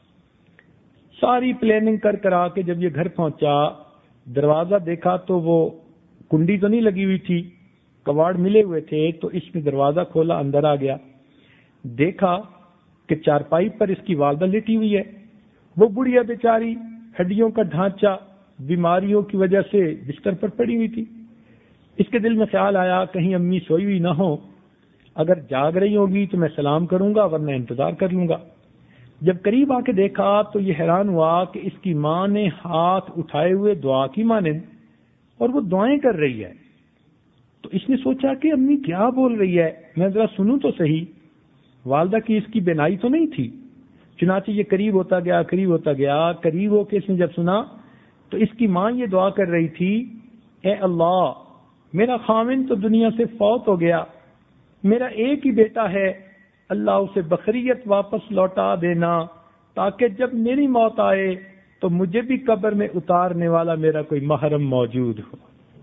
ساری پلاننگ کر آ کے جب یہ گھر پہنچا، دروازہ دیکھا تو وہ کنڈی تو نہیں لگی ہوئی تھی، کواڑ ملے ہوئے تھے. تو اس نے دروازہ کھولا، اندر آ گیا، دیکھا کہ چارپائی پر اس کی والدہ لیٹی ہوئی ہے. وہ بڑھیا بیچاری ہڈیوں کا ڈھانچہ بیماریوں کی وجہ سے بستر پر پڑی ہوئی تھی. اس کے دل میں خیال آیا کہیں امی سوئی ہوئی نہ ہو، اگر جاگ رہی ہوگی تو میں سلام کروں گا ورنہ انتظار کر لوں گا. جب قریب آ کے دیکھا تو یہ حیران ہوا کہ اس کی ماں نے ہاتھ اٹھائے ہوئے دعا کی مانند اور وہ دعائیں کر رہی ہے. تو اس نے سوچا کہ امی کیا بول رہی ہے، میں ذرا سنوں تو صحیح. والدہ کی اس کی بینائی تو نہیں تھی. چنانچہ یہ قریب ہوتا گیا، قریب ہو کے اس نے جب سنا تو اس کی ماں یہ دعا کر رہی تھی، اے اللہ میرا خاوند تو دنیا سے فوت ہو گیا، میرا ایک ہی بیٹا ہے، اللہ اسے بخریت واپس لوٹا دینا تاکہ جب میری موت آئے تو مجھے بھی قبر میں اتارنے والا میرا کوئی محرم موجود ہو.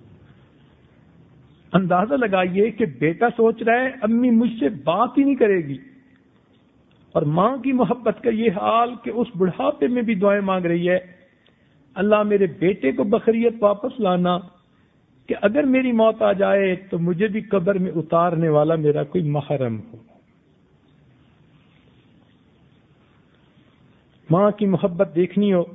اندازہ لگائیے کہ بیٹا سوچ رہا ہے امی مجھ سے بات ہی نہیں کرے گی، اور ماں کی محبت کا یہ حال کہ اس بڑھاپے میں بھی دعائیں مانگ رہی ہے، اللہ میرے بیٹے کو بخریت واپس لانا کہ اگر میری موت آ جائے تو مجھے بھی قبر میں اتارنے والا میرا کوئی محرم ہو. ماں کی محبت دیکھنی ہو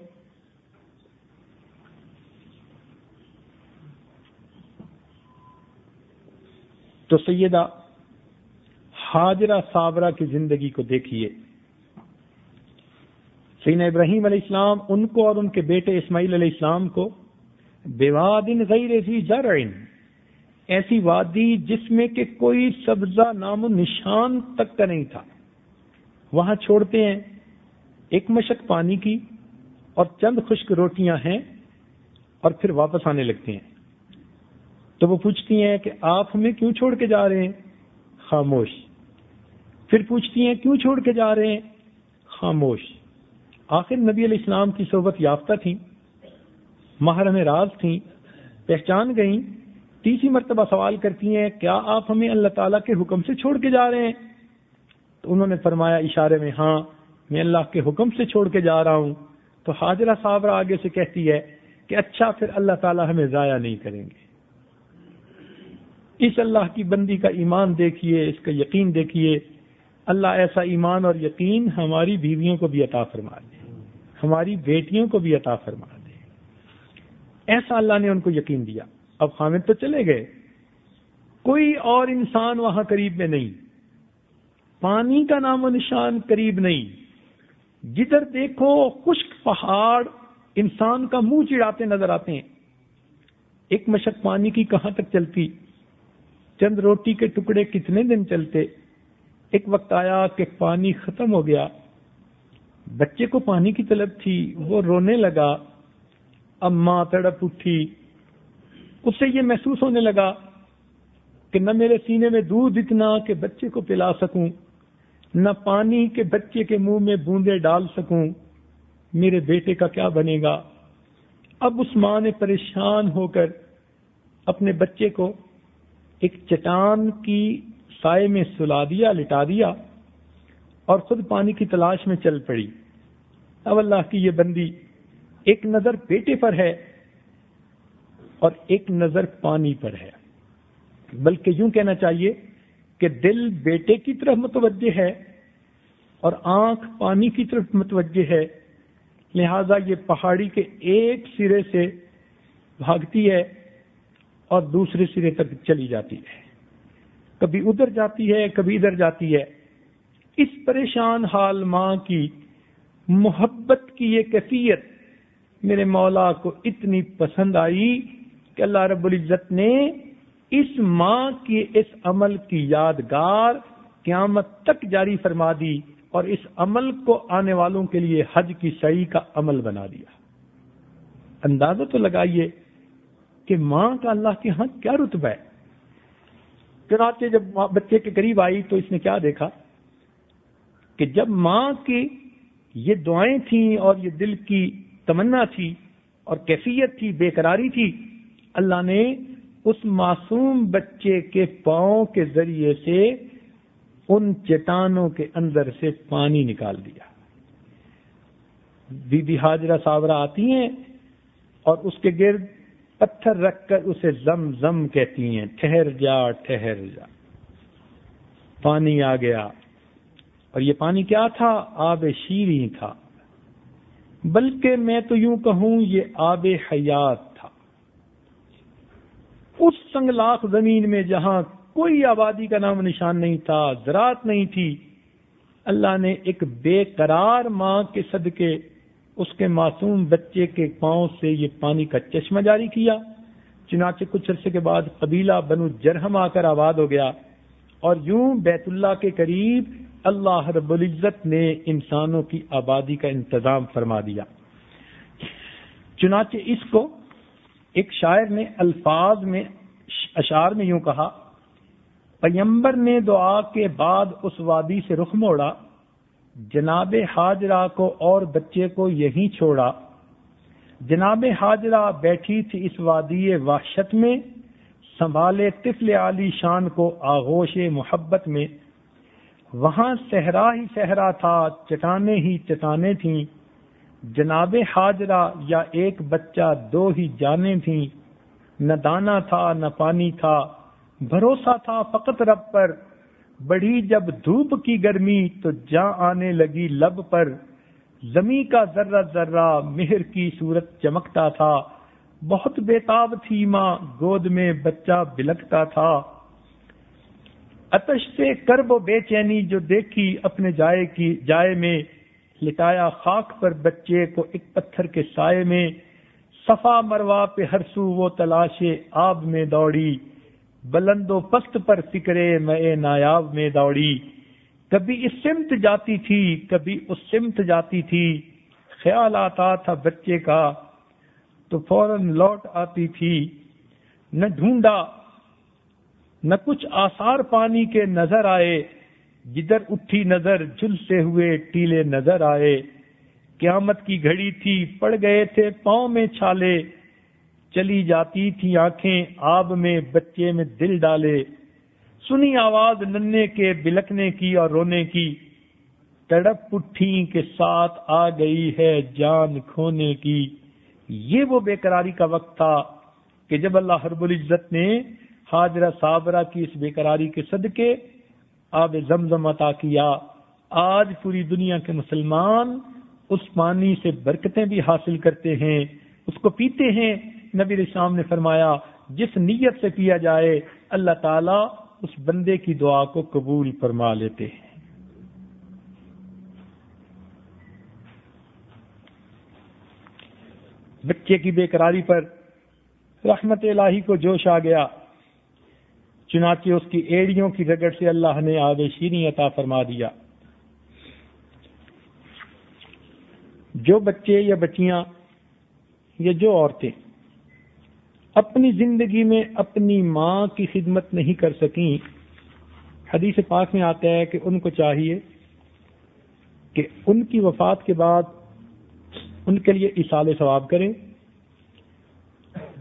تو سیدہ ہاجرہ صابرہ کی زندگی کو دیکھیے. سیدنا ابراہیم علیہ السلام ان کو اور ان کے بیٹے اسماعیل علیہ السلام کو بواد غیر ذی زرع، ایسی وادی جس میں کہ کوئی سبزہ نام و نشان تک کا نہیں تھا، وہاں چھوڑتے ہیں. ایک مشک پانی کی اور چند خشک روٹیاں ہیں اور پھر واپس آنے لگتے ہیں. تو وہ پوچھتی ہیں کہ آپ ہمیں کیوں چھوڑ کے جا رہے ہیں؟ خاموش. پھر پوچھتی ہیں کیوں چھوڑ کے جا رہے ہیں؟ خاموش. آخر نبی علیہ السلام کی صحبت یافتہ تھیں، محرم راز تھیں، پہچان گئیں. تیسری مرتبہ سوال کرتی ہیں کیا آپ ہمیں اللہ تعالیٰ کے حکم سے چھوڑ کے جا رہے ہیں؟ تو انہوں نے فرمایا اشارے میں ہاں میں اللہ کے حکم سے چھوڑ کے جا رہا ہوں. تو ہاجرہ صابرہ آگے سے کہتی ہے کہ اچھا پھر اللہ تعالیٰ ہمیں ضائع نہیں کریں گے. اس اللہ کی بندی کا ایمان دیکھیے، اس کا یقین دیکھیے. اللہ ایسا ایمان اور یقین ہماری بیویوں کو بھی عطا فرما دے، ہماری بیٹیوں کو بھی عطا فرما دے. ایسا اللہ نے ان کو یقین دیا. اب خامد تو چلے گئے، کوئی اور انسان وہاں قریب میں نہیں، پانی کا نام و نشان قریب نہیں. جدھر دیکھو خشک پہاڑ انسان کا منہ چڑھاتے نظر آتے ہیں. ایک مشک پانی کی کہاں تک چلتی، چند روٹی کے ٹکڑے کتنے دن چلتے. ایک وقت آیا کہ پانی ختم ہو گیا، بچے کو پانی کی طلب تھی، وہ رونے لگا. اب ماں تڑپ اٹھی، اس سے یہ محسوس ہونے لگا کہ نہ میرے سینے میں دودھ اتنا کہ بچے کو پلا سکوں، نہ پانی کے بچے کے منہ میں بوندے ڈال سکوں. میرے بیٹے کا کیا بنے گا؟ اب اس ماں نے پریشان ہو کر اپنے بچے کو ایک چٹان کی سائے میں سلا دیا، لٹا دیا اور خود پانی کی تلاش میں چل پڑی۔ اب اللہ کی یہ بندی ایک نظر بیٹے پر ہے اور ایک نظر پانی پر ہے، بلکہ یوں کہنا چاہیے کہ دل بیٹے کی طرف متوجہ ہے اور آنکھ پانی کی طرف متوجہ ہے، لہذا یہ پہاڑی کے ایک سرے سے بھاگتی ہے اور دوسرے سرے تک چلی جاتی ہے، کبھی ادھر جاتی ہے کبھی ادھر جاتی ہے۔ اس پریشان حال ماں کی محبت کی یہ کیفیت میرے مولا کو اتنی پسند آئی کہ اللہ رب العزت نے اس ماں کی اس عمل کی یادگار قیامت تک جاری فرما دی اور اس عمل کو آنے والوں کے لیے حج کی سعی کا عمل بنا دیا۔ اندازہ تو لگائیے کہ ماں کا اللہ کے ہاں کیا رتبہ ہے۔ چنانچہ جب بچے کے قریب آئی تو اس نے کیا دیکھا کہ جب ماں کی یہ دعائیں تھیں اور یہ دل کی تمنا تھی اور کیفیت تھی، بے قراری تھی، اللہ نے اس معصوم بچے کے پاؤں کے ذریعے سے ان چٹانوں کے اندر سے پانی نکال دیا۔ بی بی ہاجرہ صابرہ آتی ہیں اور اس کے گرد پتھر رکھ کر اسے زم زم کہتی ہیں، ٹھہر جا ٹھہر جا۔ پانی آ گیا اور یہ پانی کیا تھا؟ آب شیریں تھا، بلکہ میں تو یوں کہوں یہ آب حیات تھا۔ اس سنگلاخ زمین میں جہاں کوئی آبادی کا نام نشان نہیں تھا، زراعت نہیں تھی، اللہ نے ایک بے قرار ماں کے صدقے اس کے معصوم بچے کے پاؤں سے یہ پانی کا چشمہ جاری کیا۔ چنانچہ کچھ عرصے کے بعد قبیلہ بنو جرہم آ کر آباد ہو گیا اور یوں بیت اللہ کے قریب اللہ رب العزت نے انسانوں کی آبادی کا انتظام فرما دیا۔ چنانچہ اس کو ایک شاعر نے الفاظ میں اشعار میں یوں کہا، پیغمبر نے دعا کے بعد اس وادی سے رخ موڑا، جناب ہاجرہ کو اور بچے کو یہیں چھوڑا۔ جناب ہاجرہ بیٹھی تھی اس وادی وحشت میں، سنبھالے طفل عالی شان کو آغوش محبت میں۔ وہاں صحرا ہی صحرا تھا، چٹانیں ہی چٹانیں تھیں، جناب ہاجرہ یا ایک بچہ دو ہی جانیں تھیں۔ نہ دانا تھا نہ پانی تھا، بھروسہ تھا فقط رب پر، بڑھی جب دھوپ کی گرمی تو جاں آنے لگی لب پر۔ زمیں کا ذرہ ذرہ مہر کی صورت چمکتا تھا، بہت بےتاب تھی ماں گود میں بچہ بلکتا تھا۔ آتش سے کرب و بے چینی جو دیکھی اپنے جائے میں، لٹایا خاک پر بچے کو ایک پتھر کے سائے میں۔ صفا مروا پہ ہر سو وہ تلاشے آب میں دوڑی، بلند و پست پر فکرے میں نایاب میں دوڑی۔ کبھی اس سمت جاتی تھی کبھی اس سمت جاتی تھی، خیال آتا تھا بچے کا تو فوراً لوٹ آتی تھی۔ نہ ڈھونڈا نہ کچھ آثار پانی کے نظر آئے، جدھر اٹھی نظر جھلسے ہوئے ٹیلے نظر آئے۔ قیامت کی گھڑی تھی پڑ گئے تھے پاؤں میں چھالے، چلی جاتی تھی آنکھیں آب میں بچے میں دل ڈالے۔ سنی آواز ننے کے بلکنے کی اور رونے کی، تڑپ اٹھی کے ساتھ آ گئی ہے جان کھونے کی۔ یہ وہ بے قراری کا وقت تھا کہ جب اللہ رب العزت نے ہاجرہ صابرہ کی اس بے قراری کے صدقے آب زمزم عطا کیا۔ آج پوری دنیا کے مسلمان اس پانی سے برکتیں بھی حاصل کرتے ہیں، اس کو پیتے ہیں۔ نبی اسلام نے فرمایا جس نیت سے پیا جائے اللہ تعالیٰ اس بندے کی دعا کو قبول فرما لیتے ہیں۔ بچے کی بے قراری پر رحمت الہی کو جوش آ گیا، چنانچہ اس کی ایڑیوں کی رگڑ سے اللہ نے آب شیریں عطا فرما دیا۔ جو بچے یا بچیاں یا جو عورتیں اپنی زندگی میں اپنی ماں کی خدمت نہیں کر سکیں، حدیث پاک میں آتا ہے کہ ان کو چاہیے کہ ان کی وفات کے بعد ان کے لیے ایصال ثواب کریں،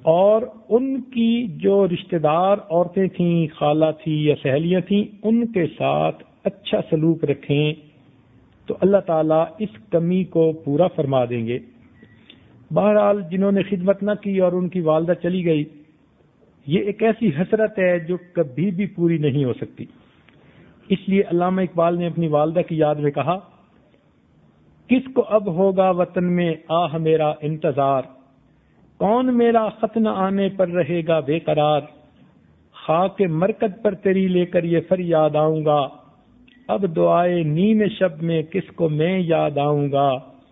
اور ان کی جو رشتہ دار عورتیں تھیں، خالہ تھی یا سہیلیاں تھیں، ان کے ساتھ اچھا سلوک رکھیں تو اللہ تعالیٰ اس کمی کو پورا فرما دیں گے۔ بہرحال جنہوں نے خدمت نہ کی اور ان کی والدہ چلی گئی، یہ ایک ایسی حسرت ہے جو کبھی بھی پوری نہیں ہو سکتی۔ اس لیے علامہ اقبال نے اپنی والدہ کی یاد میں کہا، کس کو اب ہوگا وطن میں آہ میرا انتظار، کون میرا خط نہ آنے پر رہے گا بے قرار، خاک مرکز پر تیری لے کر یہ فریاد آؤں گا، اب دعائے نیم شب میں کس کو میں یاد آؤں گا،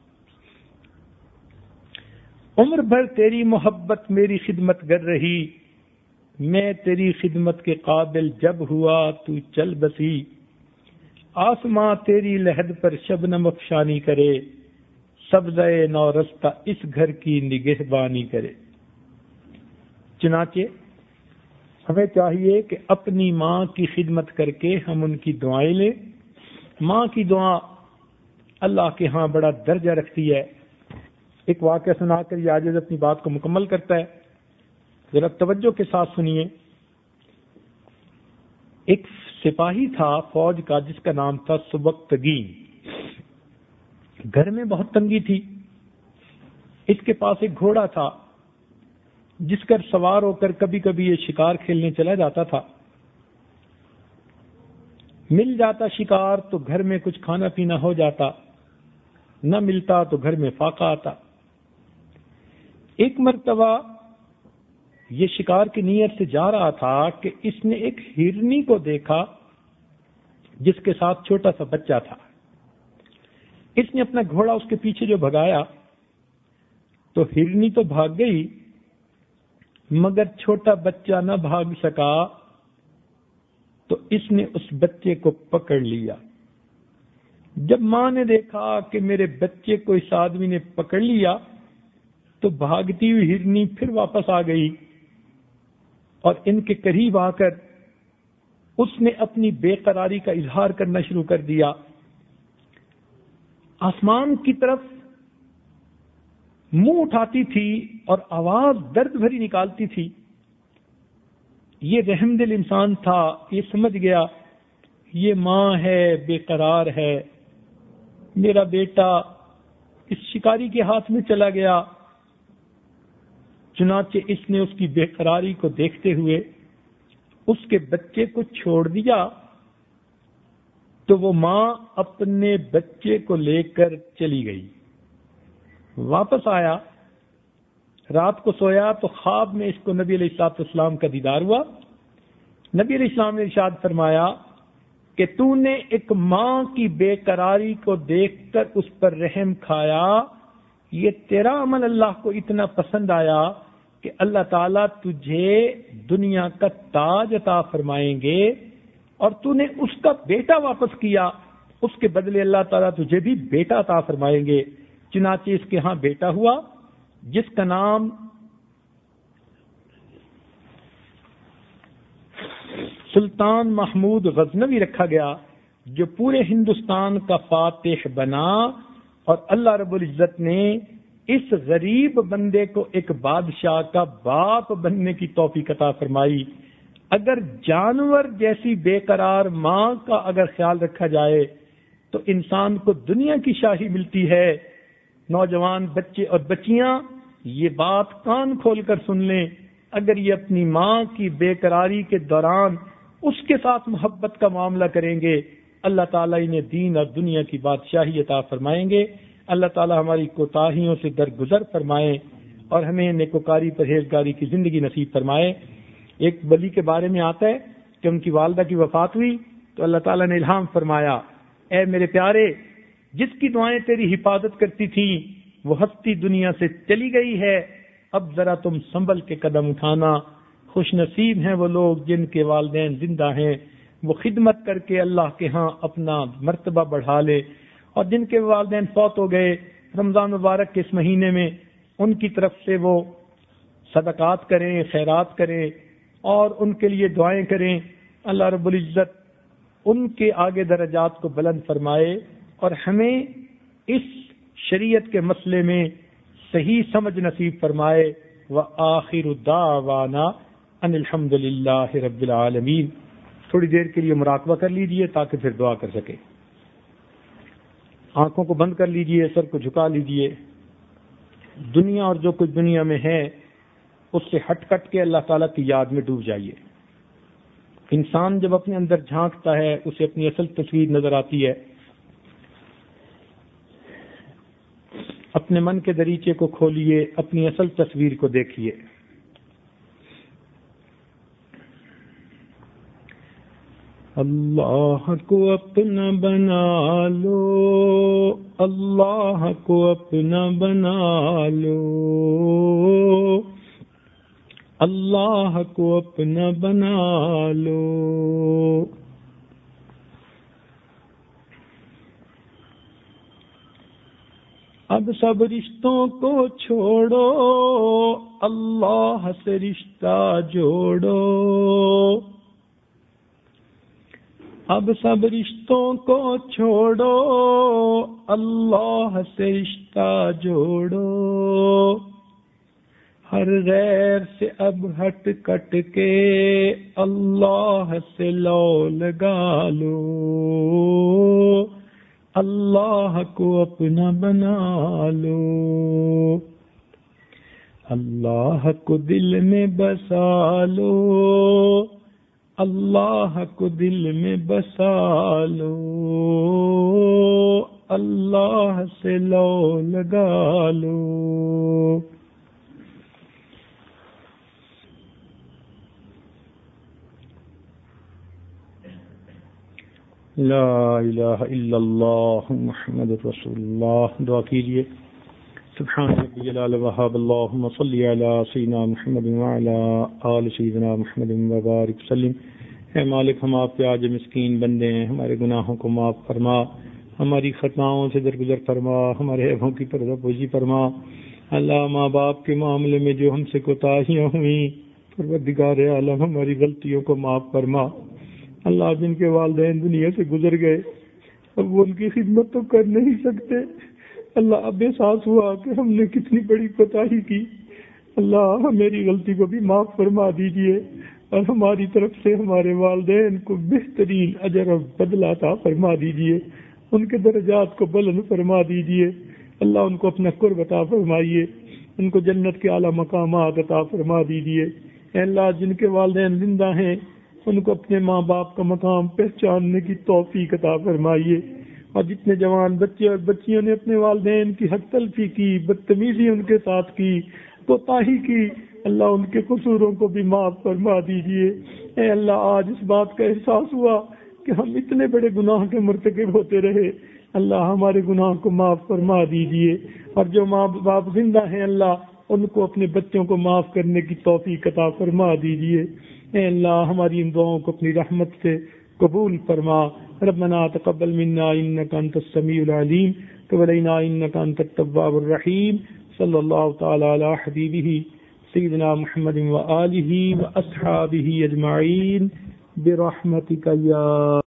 عمر بھر تیری محبت میری خدمت گر رہی، میں تیری خدمت کے قابل جب ہوا تو چل بسی، آسماں تیری لحد پر شبنم افشانی کرے، سبزۂ نو رستہ اس گھر کی نگہبانی کرے۔ چنانچہ ہمیں چاہیے کہ اپنی ماں کی خدمت کر کے ہم ان کی دعائیں لیں۔ ماں کی دعا اللہ کے ہاں بڑا درجہ رکھتی ہے۔ ایک واقعہ سنا کر یہ عاجز اپنی بات کو مکمل کرتا ہے، ذرا توجہ کے ساتھ سنیے۔ ایک سپاہی تھا فوج کا جس کا نام تھا سبکتگین۔ گھر میں بہت تنگی تھی۔ اس کے پاس ایک گھوڑا تھا جس پر سوار ہو کر کبھی کبھی یہ شکار کھیلنے چلا جاتا تھا۔ مل جاتا شکار تو گھر میں کچھ کھانا پینا ہو جاتا، نہ ملتا تو گھر میں فاقہ آتا۔ ایک مرتبہ یہ شکار کی نیت سے جا رہا تھا کہ اس نے ایک ہرنی کو دیکھا جس کے ساتھ چھوٹا سا بچہ تھا۔ اس نے اپنا گھوڑا اس کے پیچھے جو بھگایا تو ہرنی تو بھاگ گئی، مگر چھوٹا بچہ نہ بھاگ سکا، تو اس نے اس بچے کو پکڑ لیا۔ جب ماں نے دیکھا کہ میرے بچے کو اس آدمی نے پکڑ لیا تو بھاگتی ہوئی ہرنی پھر واپس آ گئی اور ان کے قریب آ کر اس نے اپنی بے قراری کا اظہار کرنا شروع کر دیا۔ آسمان کی طرف منہ اٹھاتی تھی اور آواز درد بھری نکالتی تھی۔ یہ رحم دل انسان تھا، یہ سمجھ گیا یہ ماں ہے، بے قرار ہے، میرا بیٹا اس شکاری کے ہاتھ میں چلا گیا۔ چنانچہ اس نے اس کی بے قراری کو دیکھتے ہوئے اس کے بچے کو چھوڑ دیا، تو وہ ماں اپنے بچے کو لے کر چلی گئی۔ واپس آیا، رات کو سویا تو خواب میں اس کو نبی علیہ السلام کا دیدار ہوا۔ نبی علیہ السلام نے ارشاد فرمایا کہ تو نے ایک ماں کی بے قراری کو دیکھ کر اس پر رحم کھایا، یہ تیرا عمل اللہ کو اتنا پسند آیا کہ اللہ تعالیٰ تجھے دنیا کا تاج عطا فرمائیں گے، اور تو نے اس کا بیٹا واپس کیا، اس کے بدلے اللہ تعالیٰ تجھے بھی بیٹا عطا فرمائیں گے۔ چنانچہ اس کے ہاں بیٹا ہوا جس کا نام سلطان محمود غزنوی رکھا گیا، جو پورے ہندوستان کا فاتح بنا، اور اللہ رب العزت نے اس غریب بندے کو ایک بادشاہ کا باپ بننے کی توفیق عطا فرمائی۔ اگر جانور جیسی بے قرار ماں کا اگر خیال رکھا جائے تو انسان کو دنیا کی شاہی ملتی ہے۔ نوجوان بچے اور بچیاں یہ بات کان کھول کر سن لیں، اگر یہ اپنی ماں کی بے قراری کے دوران اس کے ساتھ محبت کا معاملہ کریں گے، اللہ تعالیٰ انہیں دین اور دنیا کی بادشاہی عطا فرمائیں گے۔ اللہ تعالیٰ ہماری کوتاہیوں سے درگزر فرمائے اور ہمیں نیکوکاری پرہیزگاری کی زندگی نصیب فرمائے۔ ایک ولی کے بارے میں آتا ہے کہ ان کی والدہ کی وفات ہوئی تو اللہ تعالیٰ نے الہام فرمایا، اے میرے پیارے، جس کی دعائیں تیری حفاظت کرتی تھیں وہ ہستی دنیا سے چلی گئی ہے، اب ذرا تم سنبھل کے قدم اٹھانا۔ خوش نصیب ہیں وہ لوگ جن کے والدین زندہ ہیں، وہ خدمت کر کے اللہ کے ہاں اپنا مرتبہ بڑھا لے، اور جن کے والدین فوت ہو گئے رمضان مبارک کے اس مہینے میں ان کی طرف سے وہ صدقات کریں، خیرات کریں اور ان کے لیے دعائیں کریں۔ اللہ رب العزت ان کے آگے درجات کو بلند فرمائے اور ہمیں اس شریعت کے مسئلے میں صحیح سمجھ نصیب فرمائے۔ وآخر دعوانا ان الحمد للہ رب العالمین۔ تھوڑی دیر کے لیے مراقبہ کر لیجئے تاکہ پھر دعا کر سکے۔ آنکھوں کو بند کر لیجئے، سر کو جھکا لیجئے، دنیا اور جو کچھ دنیا میں ہے اس سے ہٹ کٹ کے اللہ تعالیٰ کی یاد میں ڈوب جائیے۔ انسان جب اپنے اندر جھانکتا ہے اسے اپنی اصل تصویر نظر آتی ہے۔ اپنے من کے دریچے کو کھولیے، اپنی اصل تصویر کو دیکھیے۔ اللہ کو اپنا بنا لو، اللہ کو اپنا بنا لو، اللہ کو اپنا بنا لو۔ اب سب رشتوں کو چھوڑو، اللہ سے رشتہ جوڑو۔ اب سب رشتوں کو چھوڑو، اللہ سے رشتہ جوڑو۔ ہر غیر سے اب ہٹ کٹ کے اللہ سے لو لگا لو، اللہ کو اپنا بنا لو۔ اللہ کو دل میں بسا لو، اللہ کو دل میں بسا لو، اللہ سے لو لگا لو۔ لا الہ الا اللہ محمد رسول اللہ۔ دعا کیجئے۔ سبحان ربی العلی وہاب، اللہم صلی علی سیدنا محمد وعلی آل سیدنا محمد وبارک وسلم۔ اے مالک، ہم آپ کے عاجز مسکین بندے ہیں، ہمارے گناہوں کو معاف فرما، ہماری خطاؤں سے درگزر فرما، ہمارے عیبوں کی پردہ پوشی فرما۔ اللہ، ماں باپ کے معاملے میں جو ہم سے کوتاہیاں ہوئیں، پروردگار عالم ہماری غلطیوں کو معاف فرما۔ اللہ، جن کے والدین دنیا سے گزر گئے اب وہ ان کی خدمت تو کر نہیں سکتے، اللہ اب احساس ہوا کہ ہم نے کتنی بڑی کوتاہی کی۔ اللہ، میری غلطی کو بھی معاف فرما دیجئے اور ہماری طرف سے ہمارے والدین کو بہترین اجر اور بدلہ عطا فرما دیجئے، ان کے درجات کو بلند فرما دیجئے۔ اللہ، ان کو اپنا قرب عطا فرمائیے، ان کو جنت کے اعلیٰ مقامات عطا فرما دیجئے۔ اے اللہ، جن کے والدین زندہ ہیں ان کو اپنے ماں باپ کا مقام پہچاننے کی توفیق عطا فرمائیے، اور جتنے جوان بچے اور بچیوں نے اپنے والدین کی حق تلفی کی، بدتمیزی ان کے ساتھ کی، کوتاہی کی، اللہ ان کے قصوروں کو بھی معاف فرما دیجئے۔ اے اللہ، آج اس بات کا احساس ہوا کہ ہم اتنے بڑے گناہ کے مرتکب ہوتے رہے، اللہ ہمارے گناہ کو معاف فرما دیجئے، اور جو ماں باپ زندہ ہیں اللہ ان کو اپنے بچوں کو معاف کرنے کی توفیق عطا فرما دیجئے۔ اے اللہ، ہماری ان دعاؤں کو اپنی رحمت سے قبول فرما۔ ربنا تقبل منا انك انت السميع العليم وتب علينا انك انت التواب الرحيم۔ صلی اللہ تعالی علی حبیبہ سیدنا محمد وآلہ واصحابہ اجمعین برحمتک یا